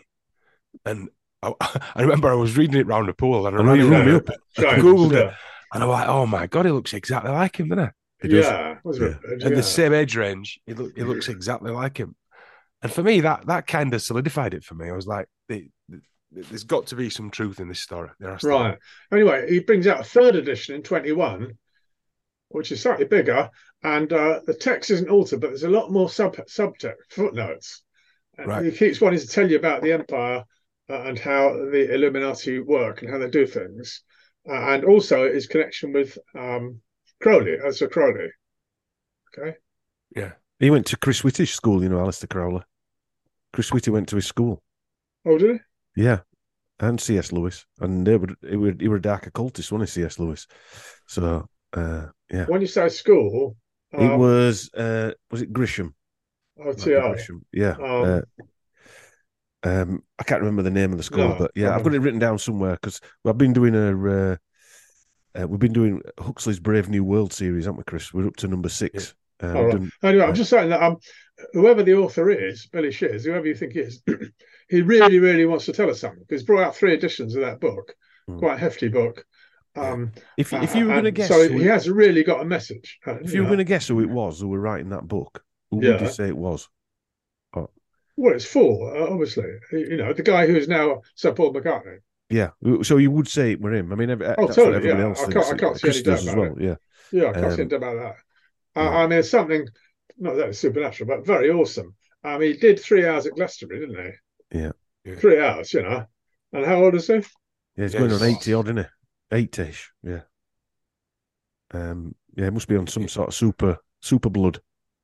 And I, I remember I was reading it round the pool, and I I know ran you it rung me down, up. Giants, Googled yeah. it. and I'm like, oh my god, he looks exactly like him, doesn't It Yeah, does. yeah. Was Yeah. it? he? Yeah. And the same age range, he, look, he looks exactly like him. And for me, that that kind of solidified it for me. I was like, the, the, there's got to be some truth in this story. There has to be. Right. Anyway, he brings out a third edition in twenty-one, which is slightly bigger, and uh, the text isn't altered, but there's a lot more sub subtext footnotes. And Right. He keeps wanting to tell you about the empire uh, and how the Illuminati work and how they do things, uh, and also his connection with um, Crowley, uh, Sir Crowley. Okay. Yeah. He went to Chris Whitty's school, you know, Alistair Crowley. Chris Whitty went to his school. Oh, did he? Yeah. And C S. Lewis. And they were, he, were, he were a dark occultist, wasn't he, C S. Lewis? So, uh, yeah. When you say school, It um, was, uh, was it Grisham? O T O. Grisham. Yeah. Um, uh, um, I can't remember the name of the school, No, but yeah, I've um, got it written down somewhere because I've been doing a, uh, uh, we've been doing Huxley's Brave New World series, haven't we, Chris? We're up to number six. Uh, All we've right. done- Anyway, I'm just saying that um, whoever the author is, Billy Shears, whoever you think he is, he really, really wants to tell us something because he's brought out three editions of that book, Mm. quite a hefty book. Um, if, if you were uh, going to and guess, so who- he has really got a message. uh, if you were know. going to guess who it was who were writing that book, who would Yeah. you say it was? Well, it's for uh, obviously, you know, the guy who is now Sir Paul McCartney. Yeah, so you would say it were him. I mean, ev- Oh, that's totally, what everybody yeah. else I thinks. can't- I can't see Chris any doubt does as about well. Yeah, Yeah, I can't Um, see anything about that. Uh, yeah. I mean, it's something not that it's supernatural, but very awesome. I mean, he did three hours at Glastonbury, didn't he? Yeah. Yeah. Three hours, you know. And how old is he? yeah, he's going on Yes. eighty odd, isn't he? Eighty-ish. Yeah. Um. Yeah, it must be on some Yeah. sort of super super blood.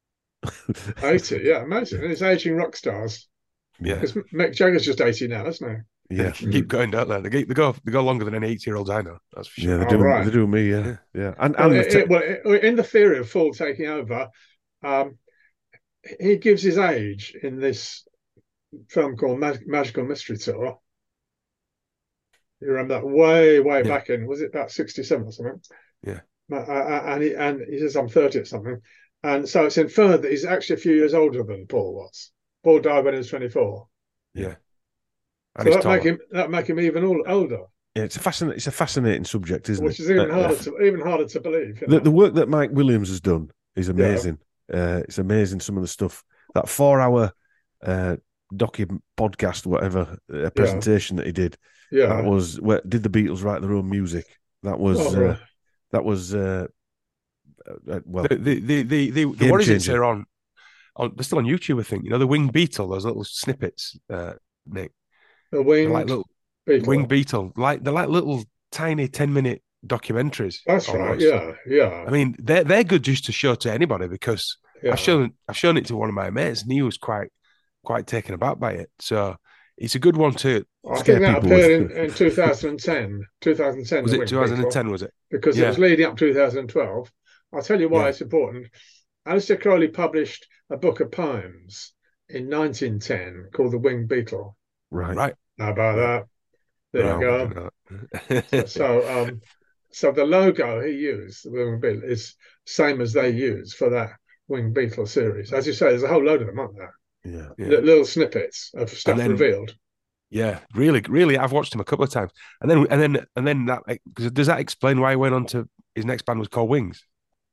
eighty, yeah, amazing. And it's aging rock stars. Yeah. Because Mick Jagger's just eighty now, isn't he? Yeah, Yeah. they keep going, don't they? They, keep, they go they go longer than any eighty-year-olds I know. That's for Yeah, sure. they Oh, do. right. They do me. Yeah, Yeah. yeah. And Well, and the it, te- it- well it- in the theory of Fall taking over, um, he gives his age in this film called Mag- Magical Mystery Tour. You remember that way, way Yeah. back in, was it about sixty-seven or something? Yeah. Uh, uh, and he and he says I'm thirty or something, and so it's inferred that he's actually a few years older than Paul was. Paul died when he was twenty-four. Yeah. So And he's that make taller. him that make him even all, older, yeah, it's a fascinating. It's a fascinating subject, isn't which it? is even Uh, harder uh, to even harder to believe. You the, know? the work that Mike Williams has done is amazing. Uh, it's amazing. Some of the stuff that four-hour uh, docu podcast, whatever uh, presentation that he did. yeah. That was where did the Beatles write their own music? That was Oh, uh, right. that was uh, uh, well, The the the the, the, the Game what is it? changer. They're on, on. They're still on YouTube, I think. You know, the Winged Beetle. Those little snippets, uh, Nick. The They're winged like little beetle. Winged Beetle. Like they're like little tiny ten-minute documentaries. That's right. almost. Yeah, yeah. I mean, they're they're good just to show to anybody because yeah. I've shown I've shown it to one of my mates and he was quite quite taken aback by it. So it's a good one to. I scare think that people appeared with. in, in two thousand ten. two thousand ten. Was the it Winged twenty ten? Beetle, Was it? because Yeah. it was leading up to two thousand twelve. I'll tell you why Yeah. it's important. Alistair Crowley published a book of poems in nineteen ten called The Winged Beetle. Right. Right. How about that? There Wow. you go. go. So, um, so the logo he used, the Winged Beetle, is same as they use for that Winged Beetle series. As you say, there's a whole load of them, aren't there? Yeah. Yeah. Li- Little snippets of stuff then- revealed. Yeah, really, really. I've watched him a couple of times, and then and then and then that because does that explain why he went on to his next band was called Wings?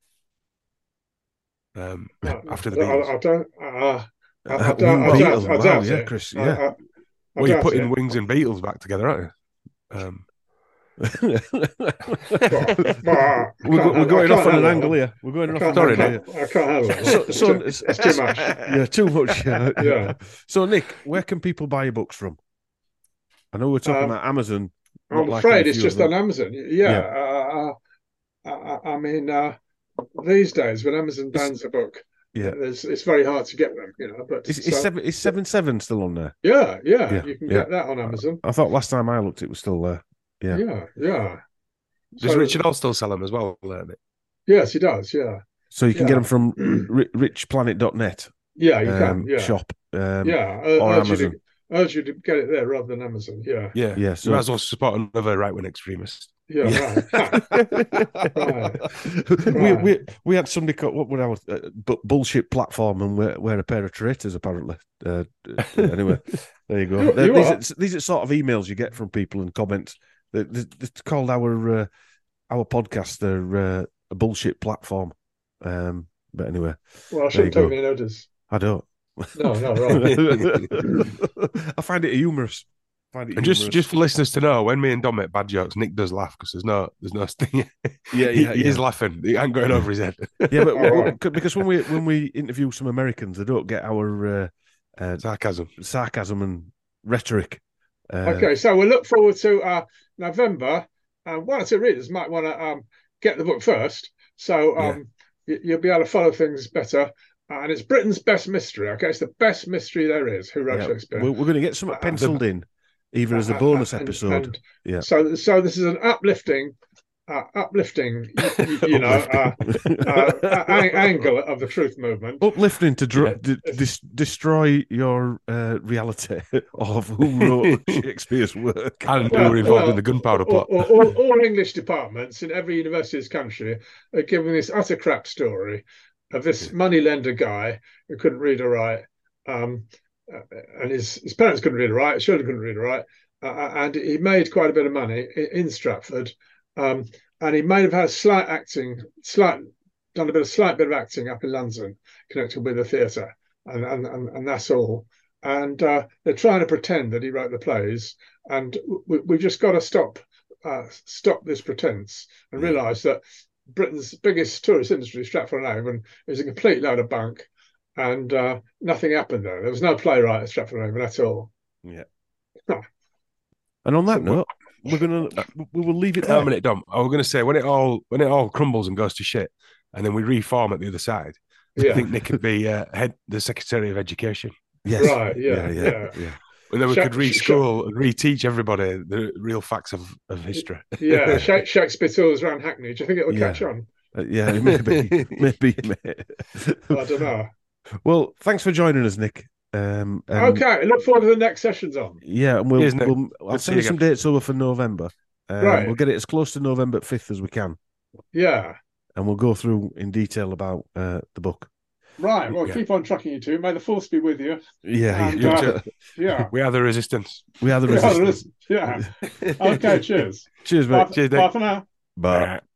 Um, Uh, after the I, Beatles. I don't. Uh, I, I Uh, don't. I Winged doubt, Beetle. I Wow, doubt yeah, it. Chris, I- yeah. I- I well, you're doubt putting it. Wings and Beatles back together, aren't you? Um, Bah, we're, bah, I go- can't- we're I going can't off on an handle angle that. here. We're going I off can't, on Sorry, an I angle can't, here. I can't handle that. So, It's so too- it's too much. Yeah, too much. Yeah. Yeah. So, Nick, where can people buy your books from? I know we're talking Um, about Amazon. not I'm like afraid a it's few just of on them. Amazon. Yeah. Uh, uh, I, I mean, uh, these days when Amazon It's- bans a book, Yeah. there's, it's very hard to get them. You know, but Is, is so- seven is seven seven still on there? yeah, yeah, Yeah, you can yeah. get that on Amazon. I thought last time I looked, it was still there. Yeah. Yeah, yeah. does So- Richard Hall still sell them as well? Learn it. Yes, he does. Yeah, So you can Yeah. get them from ri- rich planet dot net yeah, you um, can. Yeah, shop. Um, yeah. I or urge you, to, Amazon. urge you to get it there rather than Amazon. Yeah, Yeah, Yeah. You So might as well support another right wing extremist. yeah, right. we, Right. we we had somebody called what would our uh, bu- bullshit platform, and we're, we're a pair of traitors apparently. Uh, uh, anyway, there you go. You- They're- you these, are. are, these are sort of emails you get from people and comments. They- they- It's called our uh, our podcast. They're uh, a bullshit platform. Um, but anyway, Well, I you shouldn't go. take any notice. I don't. No, no, right. I find it humorous. Find it And just humorous. just for listeners to know, when me and Dom make bad jokes, Nick does laugh because there's no there's no sting. yeah, he, yeah, he yeah. is laughing. He ain't going over his head. Yeah, but Oh, w- right. w- because when we when we interview some Americans, they don't get our uh, uh, Sarcasm. sarcasm and rhetoric. Uh, Okay, so we'll look forward to uh, November. And one or two readers might want to um, get the book first, so um, you, you'll be able to follow things better. Uh, and it's Britain's best mystery. Okay, it's the best mystery there is. Who wrote yeah, Shakespeare? we're, we're going to get something Uh, penciled in, either as a Uh, bonus and- episode. and Yeah. So, so this is an uplifting, uh, uplifting, you, you- you know, uh, uh, a- angle of the truth movement. Uplifting to dr- Yeah. d- dis- destroy your uh, reality of who wrote Shakespeare's work. And who Well, were involved well, in the gunpowder all, plot. all, all, all English departments in every university in this country are giving this utter crap story of this money lender guy who couldn't read or write, um, uh, and his, his parents couldn't read or write, his children couldn't read or write, uh, and he made quite a bit of money in, in Stratford, um, and he may have had slight acting, slight done a bit of slight bit of acting up in London connected with the theatre, and, and and and that's all. And uh, they're trying to pretend that he wrote the plays, and we, we've just got to stop uh, stop this pretense and realise that Britain's biggest tourist industry, Stratford-on-Avon, is a complete load of bunk, and uh, nothing happened there. There was no playwright at Stratford-on-Avon at all. Yeah. No. And on that So- note, we're gonna we will leave it Wait a there. minute, Dom. I was going to say when it all when it all crumbles and goes to shit, and then we reform at the other side. I Yeah. think Nick could be uh, head the Secretary of Education. Yes. Right. Yeah. Yeah. Yeah. Yeah. And then we Sha- could sh- reschool and reteach everybody the real facts of, of history. Yeah. Sha- Shakespeare tours around Hackney. Do you think it will Yeah. catch on? Uh, yeah. Maybe. maybe. Mate. I don't know. Well, thanks for joining us, Nick. Um, and Okay. Look forward to the next sessions on. Yeah, and we'll, Cheers, Nick. we'll I'll Good to send you see you some again. dates over for November. Um, Right. We'll get it as close to November fifth as we can, Yeah. and we'll go through in detail about uh, the book. Right. Well, Yeah. keep on tracking, you two. May the force be with you. Yeah, And, yeah. uh, Yeah. We are the resistance. we are the Yeah, there resistance. is- yeah. Okay. Cheers. Cheers, Bye, mate. Cheers, bye Nick. for now. Bye. Bye.